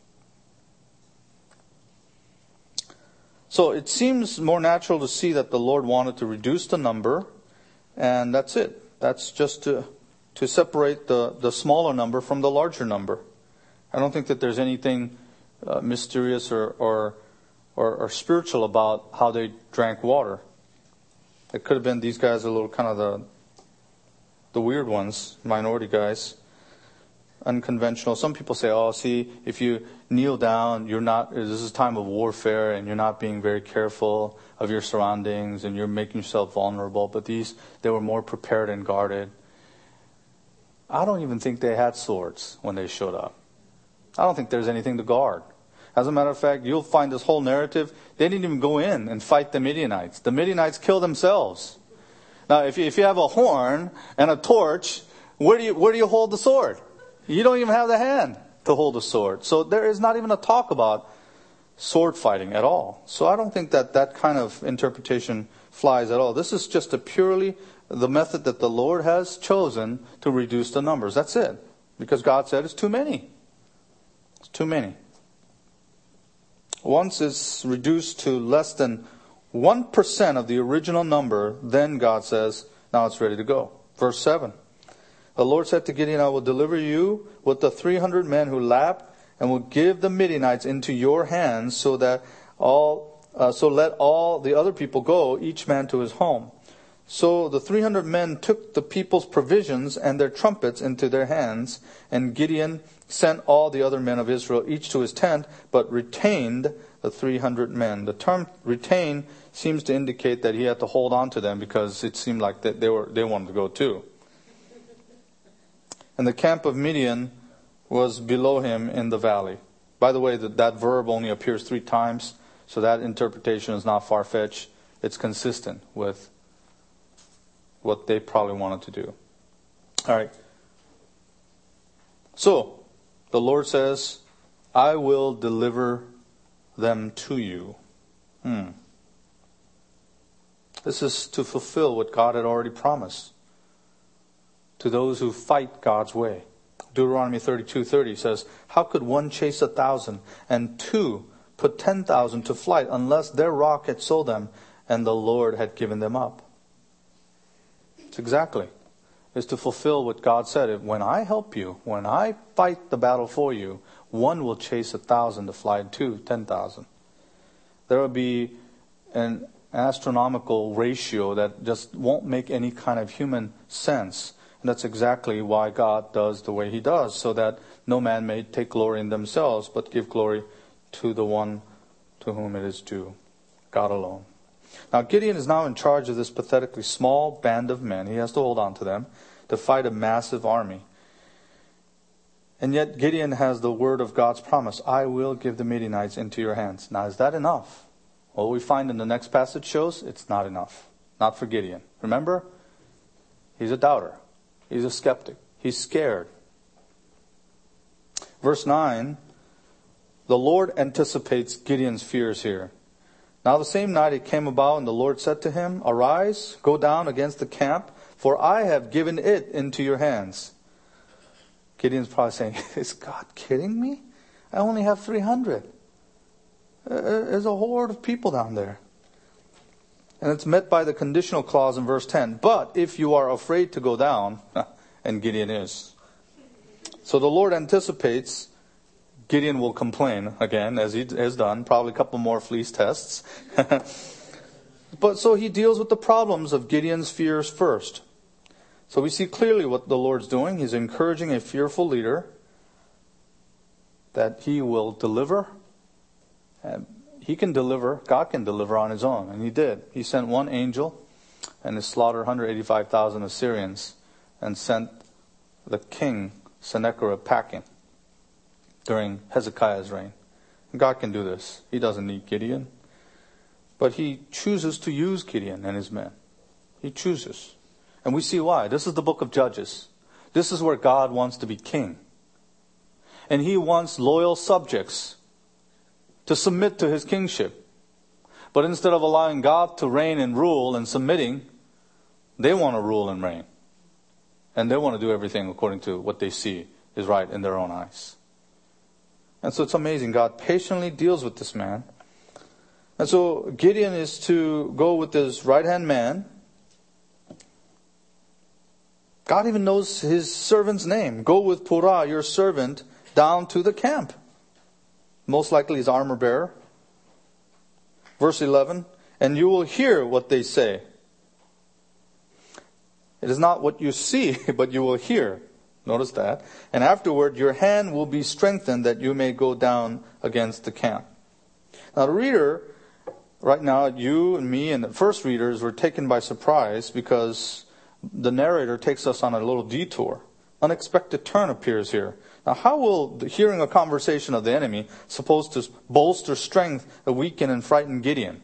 S1: So it seems more natural to see that the Lord wanted to reduce the number, and that's it. That's just to to separate the, the smaller number from the larger number. I don't think that there's anything uh, mysterious or, or, or or spiritual about how they drank water. It could have been these guys are a little kind of the the weird ones, minority guys. unconventional. Some people say, oh, see, if you kneel down, you're not, this is a time of warfare and you're not being very careful of your surroundings and you're making yourself vulnerable. But these, they were more prepared and guarded. I don't even think they had swords when they showed up. I don't think there's anything to guard. As a matter of fact, you'll find this whole narrative, they didn't even go in and fight the Midianites. The Midianites killed themselves. Now, if you, if you have a horn and a torch, where do you, where do you hold the sword? You don't even have the hand to hold a sword. So there is not even a talk about sword fighting at all. So I don't think that that kind of interpretation flies at all. This is just a purely the method that the Lord has chosen to reduce the numbers. That's it. Because God said it's too many. It's too many. Once it's reduced to less than one percent of the original number, then God says, now it's ready to go. Verse seven. The Lord said to Gideon, I will deliver you with the three hundred men who lapped, and will give the Midianites into your hands, so that all, uh, so let all the other people go, each man to his home. So the three hundred men took the people's provisions and their trumpets into their hands, and Gideon sent all the other men of Israel, each to his tent, but retained the three hundred men. The term retain seems to indicate that he had to hold on to them because it seemed like that they were they wanted to go too. And the camp of Midian was below him in the valley. By the way, that, that verb only appears three times, so that interpretation is not far-fetched. It's consistent with what they probably wanted to do. All right. So, the Lord says, I will deliver them to you. Hmm. This is to fulfill what God had already promised to those who fight God's way. Deuteronomy thirty-two thirty says, how could one chase a thousand and two put ten thousand to flight unless their rock had sold them and the Lord had given them up? It's exactly. It's to fulfill what God said. When I help you, when I fight the battle for you, one will chase a thousand to fly, two, ten thousand. There will be an astronomical ratio that just won't make any kind of human sense. And that's exactly why God does the way He does, so that no man may take glory in themselves, but give glory to the one to whom it is due, God alone. Now Gideon is now in charge of this pathetically small band of men. He has to hold on to them to fight a massive army. And yet Gideon has the word of God's promise, I will give the Midianites into your hands. Now is that enough? What we find in the next passage shows it's not enough. Not for Gideon. Remember? He's a doubter. He's a skeptic. He's scared. Verse nine, the Lord anticipates Gideon's fears here. Now the same night it came about, and the Lord said to him, arise, go down against the camp, for I have given it into your hands. Gideon's probably saying, is God kidding me? I only have three hundred. There's a horde of people down there. And it's met by the conditional clause in verse ten. But if you are afraid to go down, and Gideon is. So the Lord anticipates Gideon will complain again, as he has done. Probably a couple more fleece tests. But so he deals with the problems of Gideon's fears first. So we see clearly what the Lord's doing. He's encouraging a fearful leader that he will deliver. And he can deliver, God can deliver on his own. And he did. He sent one angel and he slaughtered one hundred eighty-five thousand Assyrians and sent the king Sennacherib packing during Hezekiah's reign. And God can do this. He doesn't need Gideon. But he chooses to use Gideon and his men. He chooses. And we see why. This is the book of Judges. This is where God wants to be king. And he wants loyal subjects to submit to his kingship. But instead of allowing God to reign and rule and submitting, they want to rule and reign. And they want to do everything according to what they see is right in their own eyes. And so it's amazing. God patiently deals with this man. And so Gideon is to go with his right-hand man. God even knows his servant's name. Go with Purah, your servant, down to the camp. Most likely his armor bearer. Verse eleven, and you will hear what they say. It is not what you see, but you will hear. Notice that. And afterward, your hand will be strengthened that you may go down against the camp. Now the reader, right now, you and me and the first readers were taken by surprise because the narrator takes us on a little detour. Unexpected turn appears here. Now how will the hearing a conversation of the enemy supposed to bolster strength of weaken and frighten Gideon?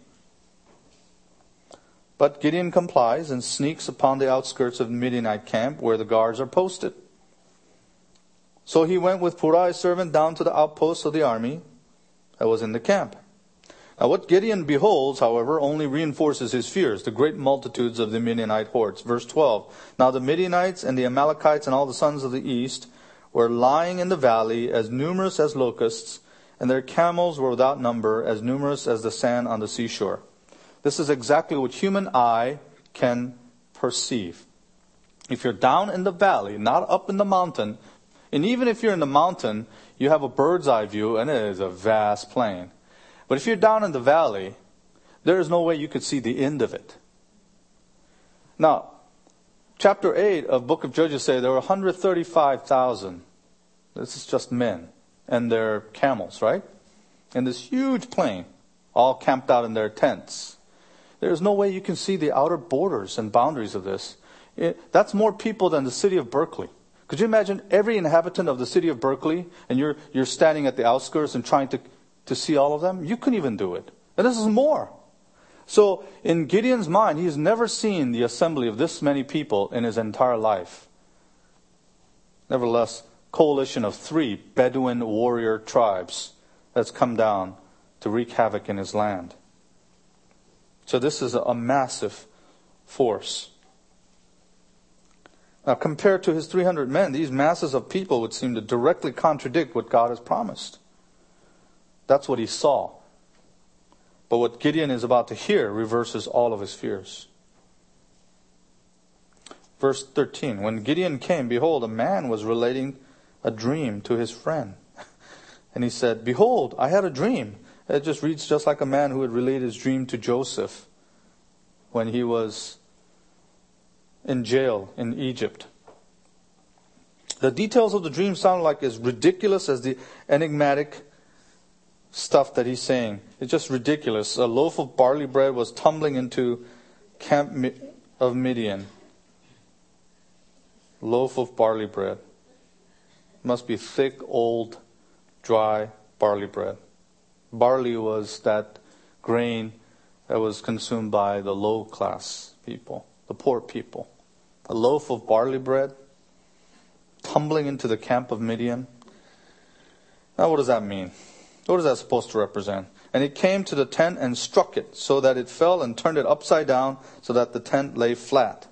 S1: But Gideon complies and sneaks upon the outskirts of the Midianite camp where the guards are posted. So he went with Purah his servant down to the outposts of the army that was in the camp. Now what Gideon beholds, however, only reinforces his fears, the great multitudes of the Midianite hordes. Verse twelve. Now the Midianites and the Amalekites and all the sons of the east were lying in the valley, as numerous as locusts, and their camels were without number, as numerous as the sand on the seashore. This is exactly what human eye can perceive. If you're down in the valley, not up in the mountain, and even if you're in the mountain, you have a bird's eye view, and it is a vast plain. But if you're down in the valley, there is no way you could see the end of it. Now, chapter eight of Book of Judges say there were one hundred thirty-five thousand. This is just men and their camels, right? In this huge plain, all camped out in their tents. There is no way you can see the outer borders and boundaries of this. It, that's more people than the city of Berkeley. Could you imagine every inhabitant of the city of Berkeley, and you're you're standing at the outskirts and trying to, to see all of them? You couldn't even do it. And this is more. So in Gideon's mind, he's never seen the assembly of this many people in his entire life. Nevertheless, coalition of three Bedouin warrior tribes that's come down to wreak havoc in his land. So this is a massive force. Now, compared to his three hundred men, these masses of people would seem to directly contradict what God has promised. That's what he saw. But what Gideon is about to hear reverses all of his fears. Verse thirteen, when Gideon came, behold, a man was relating a dream to his friend. And he said, behold, I had a dream. It just reads just like a man who had related his dream to Joseph when he was in jail in Egypt. The details of the dream sound like as ridiculous as the enigmatic stuff that he's saying. It's just ridiculous. A loaf of barley bread was tumbling into camp of Midian. Loaf of barley bread. It must be thick, old, dry barley bread. Barley was that grain that was consumed by the low class people, the poor people. A loaf of barley bread tumbling into the camp of Midian. Now what does that mean? What is that supposed to represent? And it came to the tent and struck it, so that it fell and turned it upside down, so that the tent lay flat.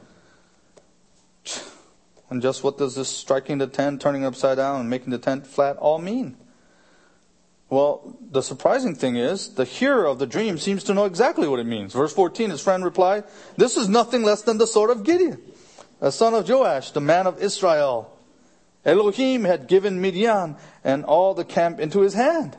S1: And just what does this striking the tent, turning it upside down, and making the tent flat all mean? Well, the surprising thing is, the hearer of the dream seems to know exactly what it means. Verse fourteen, his friend replied, this is nothing less than the sword of Gideon, the son of Joash, the man of Israel. Elohim had given Midian and all the camp into his hand.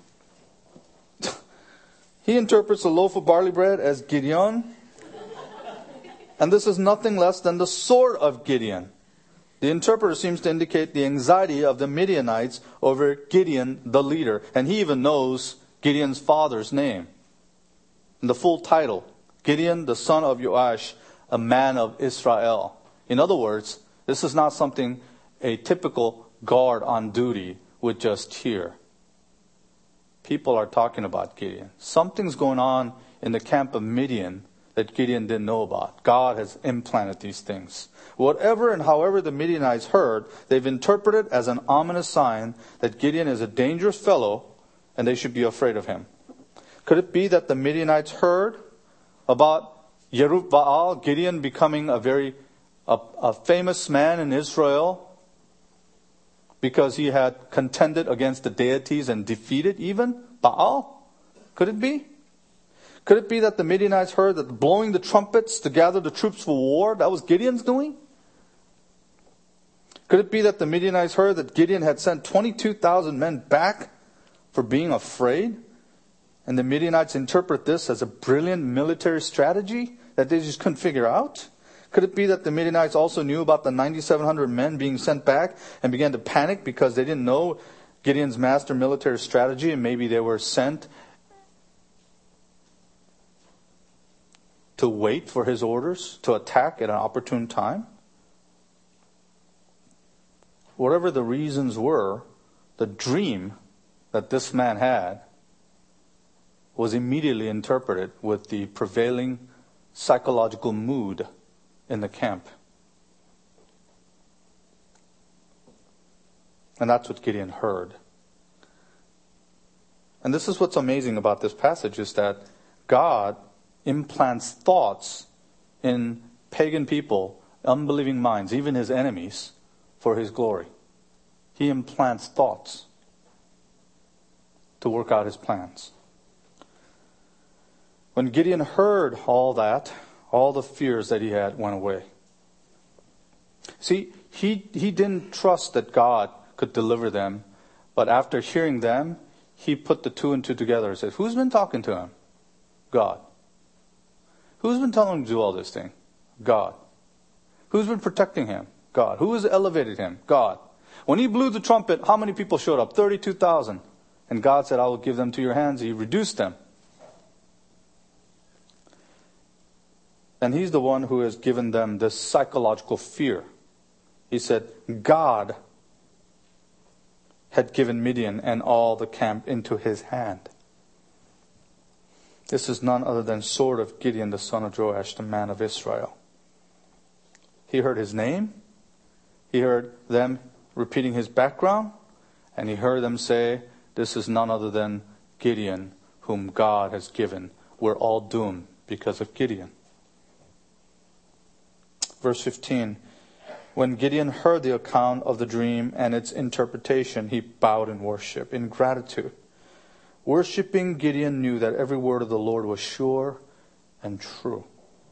S1: He interprets a loaf of barley bread as Gideon. And this is nothing less than the sword of Gideon. The interpreter seems to indicate the anxiety of the Midianites over Gideon, the leader. And he even knows Gideon's father's name. And the full title, Gideon, the son of Joash, a man of Israel. In other words, this is not something a typical guard on duty would just hear. People are talking about Gideon. Something's going on in the camp of Midian that Gideon didn't know about. God has implanted these things. Whatever and however the Midianites heard, they've interpreted as an ominous sign that Gideon is a dangerous fellow and they should be afraid of him. Could it be that the Midianites heard about Yerub-Baal, Gideon becoming a very a, a famous man in Israel, because he had contended against the deities and defeated even Baal? Could it be? Could it be that the Midianites heard that blowing the trumpets to gather the troops for war, that was Gideon's doing? Could it be that the Midianites heard that Gideon had sent twenty-two thousand men back for being afraid? And the Midianites interpret this as a brilliant military strategy that they just couldn't figure out? Could it be that the Midianites also knew about the ninety-seven hundred men being sent back and began to panic because they didn't know Gideon's master military strategy, and maybe they were sent to wait for his orders to attack at an opportune time? Whatever the reasons were, the dream that this man had was immediately interpreted with the prevailing psychological mood in the camp. And that's what Gideon heard. And this is what's amazing about this passage, is that God implants thoughts in pagan people, unbelieving minds, even his enemies, for his glory. He implants thoughts to work out his plans. When Gideon heard all that, all the fears that he had went away. See, he, he didn't trust that God could deliver them, but after hearing them, he put the two and two together and said, who's been talking to him? God. Who's been telling him to do all this thing? God. Who's been protecting him? God. Who has elevated him? God. When he blew the trumpet, how many people showed up? thirty-two thousand. And God said, I will give them to your hands. He reduced them. And he's the one who has given them this psychological fear. He said, God had given Midian and all the camp into his hand. This is none other than sword of Gideon, the son of Joash, the man of Israel. He heard his name. He heard them repeating his background. And he heard them say, this is none other than Gideon, whom God has given. We're all doomed because of Gideon. Verse fifteen. When Gideon heard the account of the dream and its interpretation, he bowed in worship, in gratitude. Worshipping, Gideon knew that every word of the Lord was sure and true.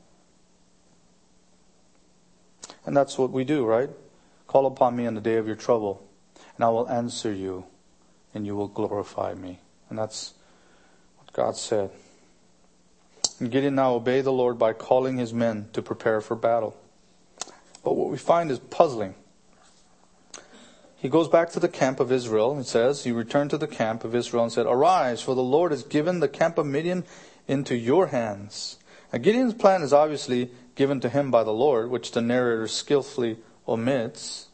S1: And that's what we do, right? Call upon me on the day of your trouble, and I will answer you, and you will glorify me. And that's what God said. And Gideon now obeyed the Lord by calling his men to prepare for battle. But what we find is puzzling. He goes back to the camp of Israel. It says, he returned to the camp of Israel and said, arise, for the Lord has given the camp of Midian into your hands. Now, Gideon's plan is obviously given to him by the Lord, which the narrator skillfully omits.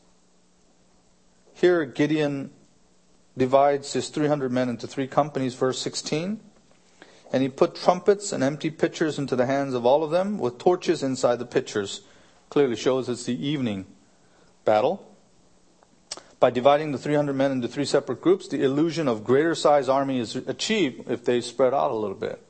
S1: Here, Gideon divides his three hundred men into three companies, verse sixteen. And he put trumpets and empty pitchers into the hands of all of them, with torches inside the pitchers. Clearly shows it's the evening battle. By dividing the three hundred men into three separate groups, the illusion of greater size army is achieved if they spread out a little bit.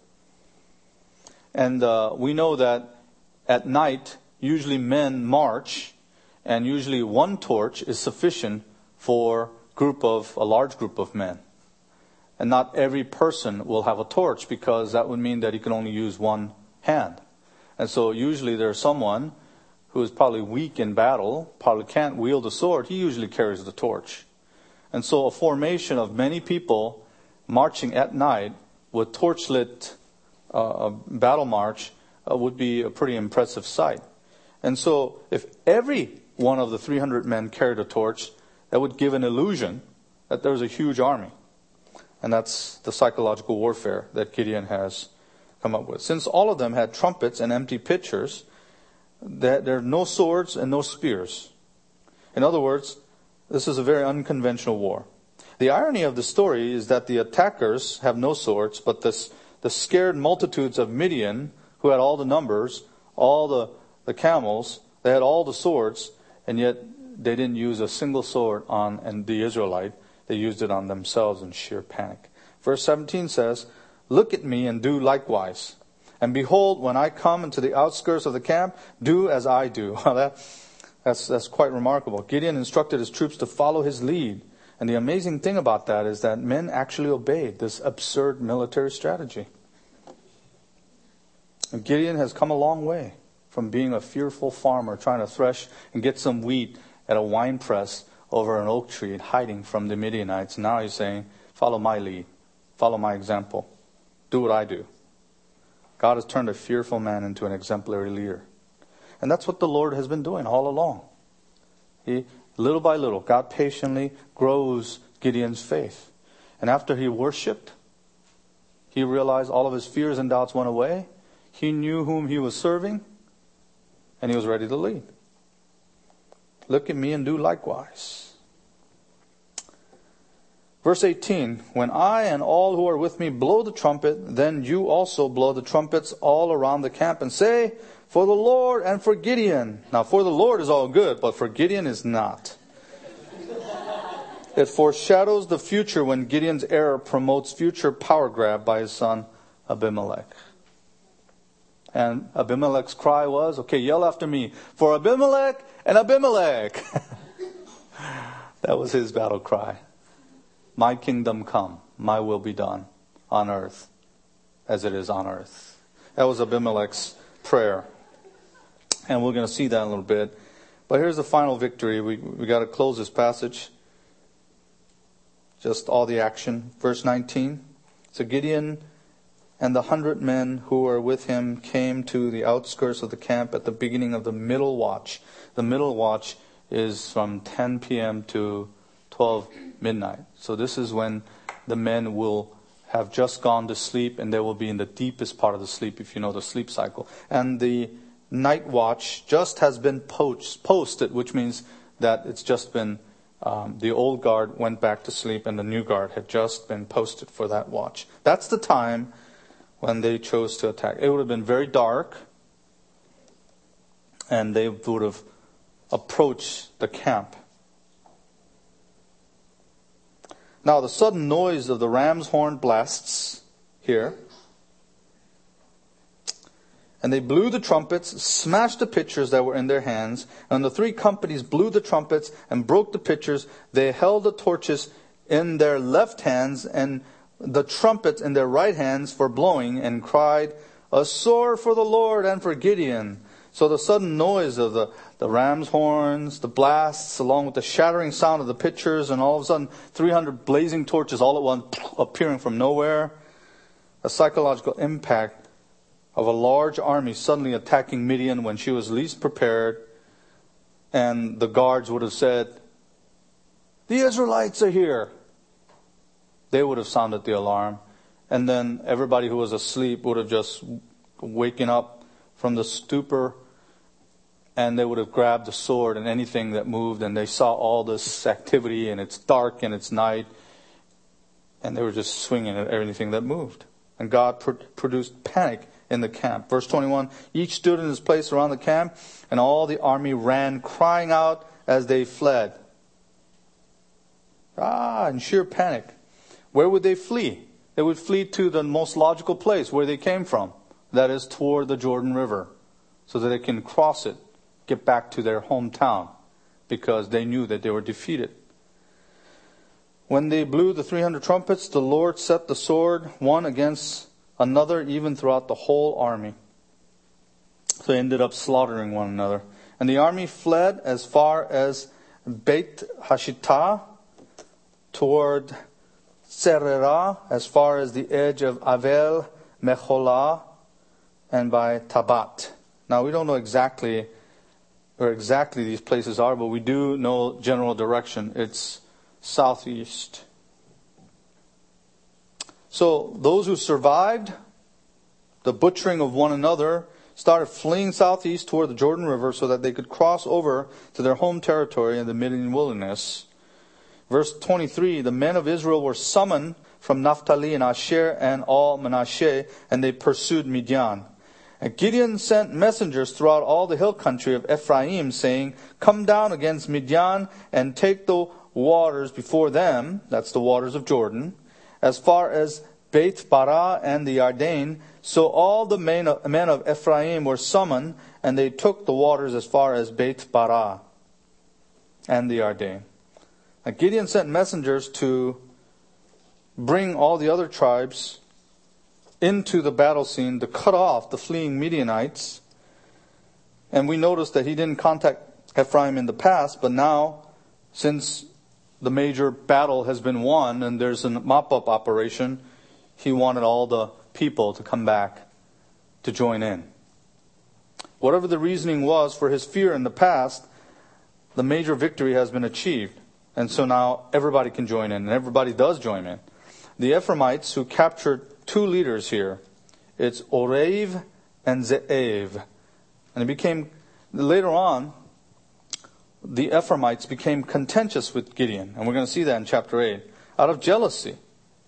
S1: And uh, we know that at night, usually men march, and usually one torch is sufficient for group of a large group of men. And not every person will have a torch, because that would mean that he can only use one hand. And so usually there's someone who is probably weak in battle, probably can't wield a sword, he usually carries the torch. And so a formation of many people marching at night with torchlit uh, battle march uh, would be a pretty impressive sight. And so if every one of the three hundred men carried a torch, that would give an illusion that there was a huge army. And that's the psychological warfare that Gideon has come up with. Since all of them had trumpets and empty pitchers, that there are no swords and no spears. In other words, this is a very unconventional war. The irony of the story is that the attackers have no swords, but this, the scared multitudes of Midian, who had all the numbers, all the, the camels, they had all the swords, and yet they didn't use a single sword on and the Israelite. They used it on themselves in sheer panic. Verse seventeen says, look at me and do likewise. And behold, when I come into the outskirts of the camp, do as I do. Well, that, that's, that's quite remarkable. Gideon instructed his troops to follow his lead. And the amazing thing about that is that men actually obeyed this absurd military strategy. And Gideon has come a long way from being a fearful farmer trying to thresh and get some wheat at a wine press over an oak tree and hiding from the Midianites. Now he's saying, follow my lead. Follow my example. Do what I do. God has turned a fearful man into an exemplary leader. And that's what the Lord has been doing all along. He, little by little, God patiently grows Gideon's faith. And after he worshipped, he realized all of his fears and doubts went away. He knew whom he was serving, and he was ready to lead. Look at me and do likewise. Verse eighteen, when I and all who are with me blow the trumpet, then you also blow the trumpets all around the camp and say, for the Lord and for Gideon. Now, for the Lord is all good, but for Gideon is not. It foreshadows the future when Gideon's error promotes future power grab by his son Abimelech. And Abimelech's cry was, okay, yell after me, for Abimelech and Abimelech. That was his battle cry. My kingdom come, my will be done on earth as it is on earth. That was Abimelech's prayer. And we're going to see that in a little bit. But here's the final victory. We we got to close this passage. Just all the action. Verse nineteen. So Gideon and the hundred men who were with him came to the outskirts of the camp at the beginning of the middle watch. The middle watch is from ten p.m. to twelve midnight. So this is when the men will have just gone to sleep, and they will be in the deepest part of the sleep, if you know the sleep cycle. And the night watch just has been post, posted, which means that it's just been, um, the old guard went back to sleep and the new guard had just been posted for that watch. That's the time when they chose to attack. It would have been very dark, and they would have approached the camp. Now the sudden noise of the ram's horn blasts here. And they blew the trumpets, smashed the pitchers that were in their hands. And the three companies blew the trumpets and broke the pitchers. They held the torches in their left hands and the trumpets in their right hands for blowing, and cried, a sword for the Lord and for Gideon. So the sudden noise of the, the ram's horns, the blasts, along with the shattering sound of the pitchers, and all of a sudden three hundred blazing torches all at once appearing from nowhere. A psychological impact of a large army suddenly attacking Midian when she was least prepared. And the guards would have said, the Israelites are here. They would have sounded the alarm. And then everybody who was asleep would have just waken up from the stupor, and they would have grabbed the sword and anything that moved, and they saw all this activity, and it's dark and it's night, and they were just swinging at everything that moved. And God pr- produced panic in the camp. Verse twenty-one, each stood in his place around the camp, and all the army ran, crying out as they fled. Ah, in sheer panic. Where would they flee? They would flee to the most logical place where they came from. That is toward the Jordan River, so that they can cross it, get back to their hometown, because they knew that they were defeated. When they blew the three hundred trumpets, the Lord set the sword one against another, even throughout the whole army. So they ended up slaughtering one another. And the army fled as far as Beit Hashitah, toward Sererah, as far as the edge of Avel Mecholah, and by Tabat. Now we don't know exactly where exactly these places are, but we do know general direction. It's southeast. So those who survived the butchering of one another started fleeing southeast toward the Jordan River so that they could cross over to their home territory in the Midian wilderness. Verse twenty-three, the men of Israel were summoned from Naphtali and Asher and all Manasseh, and they pursued Midian. And Gideon sent messengers throughout all the hill country of Ephraim, saying, come down against Midian and take the waters before them, that's the waters of Jordan, as far as Beit Barah and the Yarden. So all the men of, men of Ephraim were summoned, and they took the waters as far as Beit Barah and the Yarden. Now Gideon sent messengers to bring all the other tribes into the battle scene to cut off the fleeing Midianites. And we noticed that he didn't contact Ephraim in the past, but now, since the major battle has been won and there's a mop-up operation, he wanted all the people to come back to join in. Whatever the reasoning was for his fear in the past, the major victory has been achieved. And so now everybody can join in, and everybody does join in. The Ephraimites who captured two leaders here, it's Oreb and Ze'ev. And it became, later on, the Ephraimites became contentious with Gideon. And we're going to see that in chapter eight. Out of jealousy.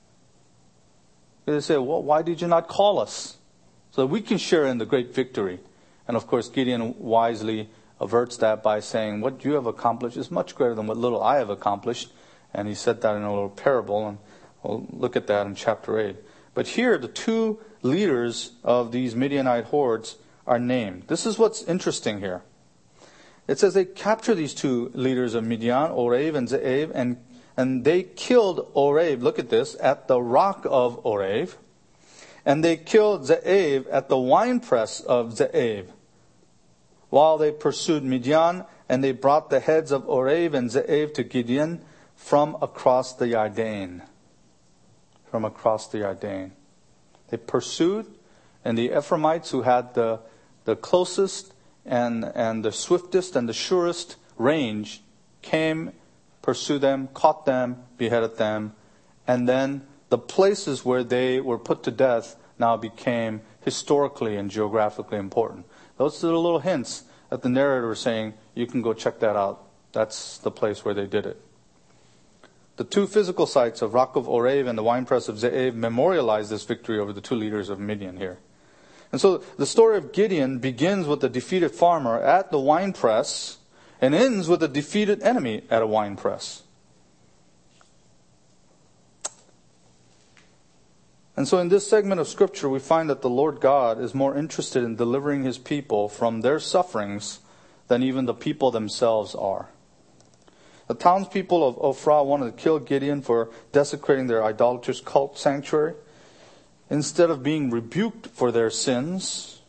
S1: They say, well, why did you not call us? So that we can share in the great victory. And of course, Gideon wisely averts that by saying, what you have accomplished is much greater than what little I have accomplished. And he said that in a little parable. And we'll look at that in chapter eight. But here, the two leaders of these Midianite hordes are named. This is what's interesting here. It says they capture these two leaders of Midian, Oreb and Ze'ev, and, and they killed Oreb, look at this, at the rock of Oreb. And they killed Ze'ev at the winepress of Ze'ev. While they pursued Midian, and they brought the heads of Oreb and Ze'ev to Gideon from across the Yarden. From across the Yarden. They pursued, and the Ephraimites who had the, the closest and, and the swiftest and the surest range came, pursued them, caught them, beheaded them, and then the places where they were put to death now became historically and geographically important. Those are the little hints that the narrator is saying, you can go check that out. That's the place where they did it. The two physical sites of Rock of Oreb and the winepress of Ze'ev memorialize this victory over the two leaders of Midian here. And so the story of Gideon begins with the defeated farmer at the winepress and ends with a defeated enemy at a winepress. And so in this segment of Scripture, we find that the Lord God is more interested in delivering His people from their sufferings than even the people themselves are. The townspeople of Ophrah wanted to kill Gideon for desecrating their idolatrous cult sanctuary. Instead of being rebuked for their sins,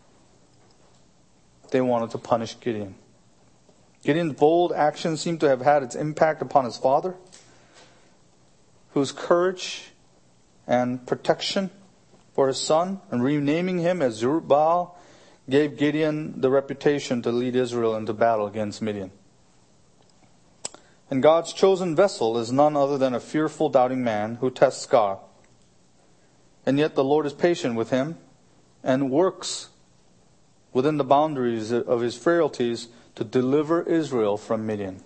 S1: they wanted to punish Gideon. Gideon's bold action seemed to have had its impact upon his father, whose courage and protection for his son, and renaming him as Jerubbaal, gave Gideon the reputation to lead Israel into battle against Midian. And God's chosen vessel is none other than a fearful, doubting man who tests God. And yet the Lord is patient with him and works within the boundaries of his frailties to deliver Israel from Midian.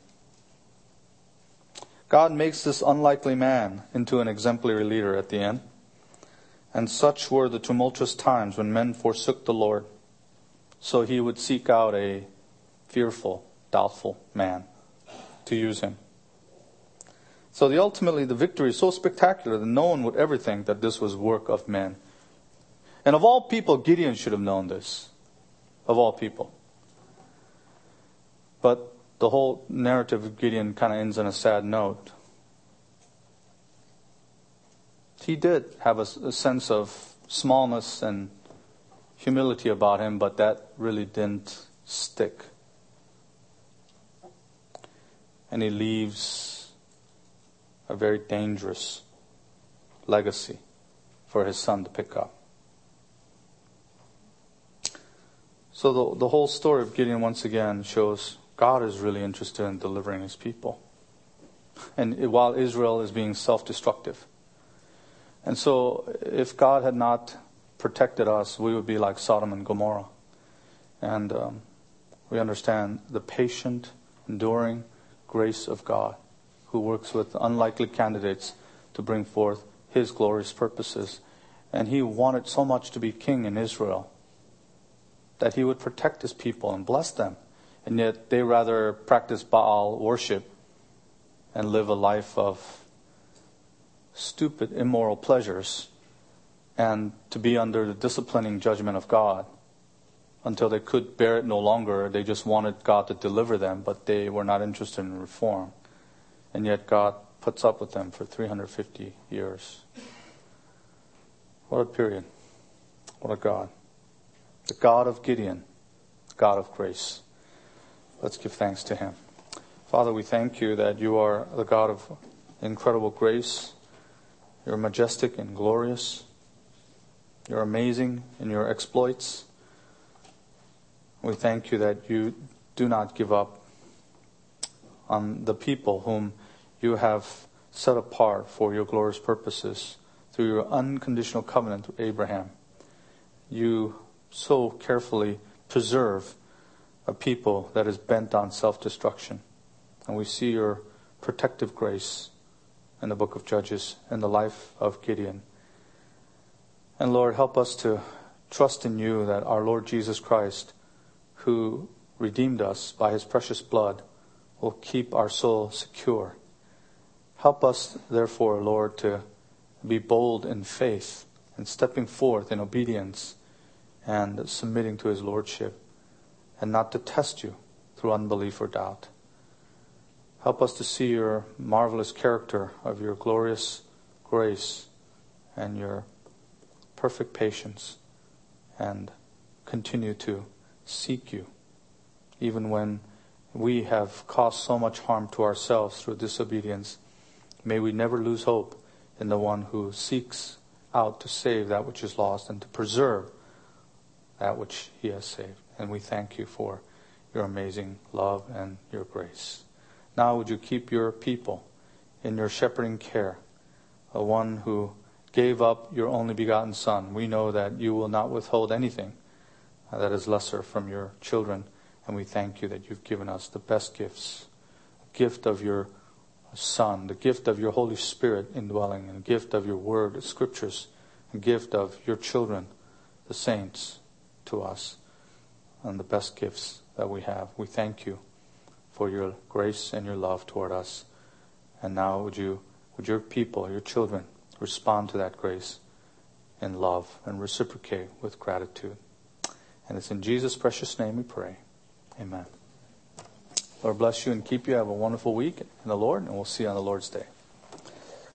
S1: God makes this unlikely man into an exemplary leader at the end. And such were the tumultuous times when men forsook the Lord. So He would seek out a fearful, doubtful man to use him. So the ultimately the victory is so spectacular that no one would ever think that this was work of men. And of all people, Gideon should have known this. Of all people. But the whole narrative of Gideon kind of ends on a sad note. He did have a, a sense of smallness and humility about him, but that really didn't stick. And he leaves a very dangerous legacy for his son to pick up. So the, the whole story of Gideon once again shows God is really interested in delivering His people. And it, while Israel is being self-destructive. And so if God had not protected us, we would be like Sodom and Gomorrah. And um, we understand the patient, enduring grace of God, who works with unlikely candidates to bring forth His glorious purposes. And He wanted so much to be king in Israel that He would protect His people and bless them. And yet they rather practice Baal worship and live a life of stupid, immoral pleasures and to be under the disciplining judgment of God. Until they could bear it no longer, they just wanted God to deliver them, but they were not interested in reform. And yet God puts up with them for three hundred fifty years. What a period. What a God. The God of Gideon, the God of grace. Let's give thanks to Him. Father, we thank You that You are the God of incredible grace. You're majestic and glorious. You're amazing in Your exploits. We thank you that you do not give up on the people whom you have set apart for your glorious purposes through your unconditional covenant with Abraham. You so carefully preserve a people that is bent on self-destruction. And we see your protective grace in the book of Judges and the life of Gideon. And Lord, help us to trust in you that our Lord Jesus Christ, who redeemed us by his precious blood, will keep our soul secure. Help us, therefore, Lord, to be bold in faith and stepping forth in obedience and submitting to his lordship, and not to test you through unbelief or doubt. Help us to see your marvelous character of your glorious grace and your perfect patience, and continue to seek you, even when we have caused so much harm to ourselves through disobedience. May we never lose hope in the one who seeks out to save that which is lost and to preserve that which he has saved. And we thank you for your amazing love and your grace. Now would you keep your people in your shepherding care, the one who gave up your only begotten Son. We know that you will not withhold anything that is lesser from your children, and we thank you that you've given us the best gifts, the gift of your Son, the gift of your Holy Spirit indwelling, and the gift of your word, the scriptures, the gift of your children, the saints, to us, and the best gifts that we have. We thank you for your grace and your love toward us. And now would you, would your people, your children, respond to that grace in love and reciprocate with gratitude. And it's in Jesus' precious name we pray. Amen. Lord bless you and keep you. Have a wonderful week in the Lord, and we'll see you on the Lord's Day.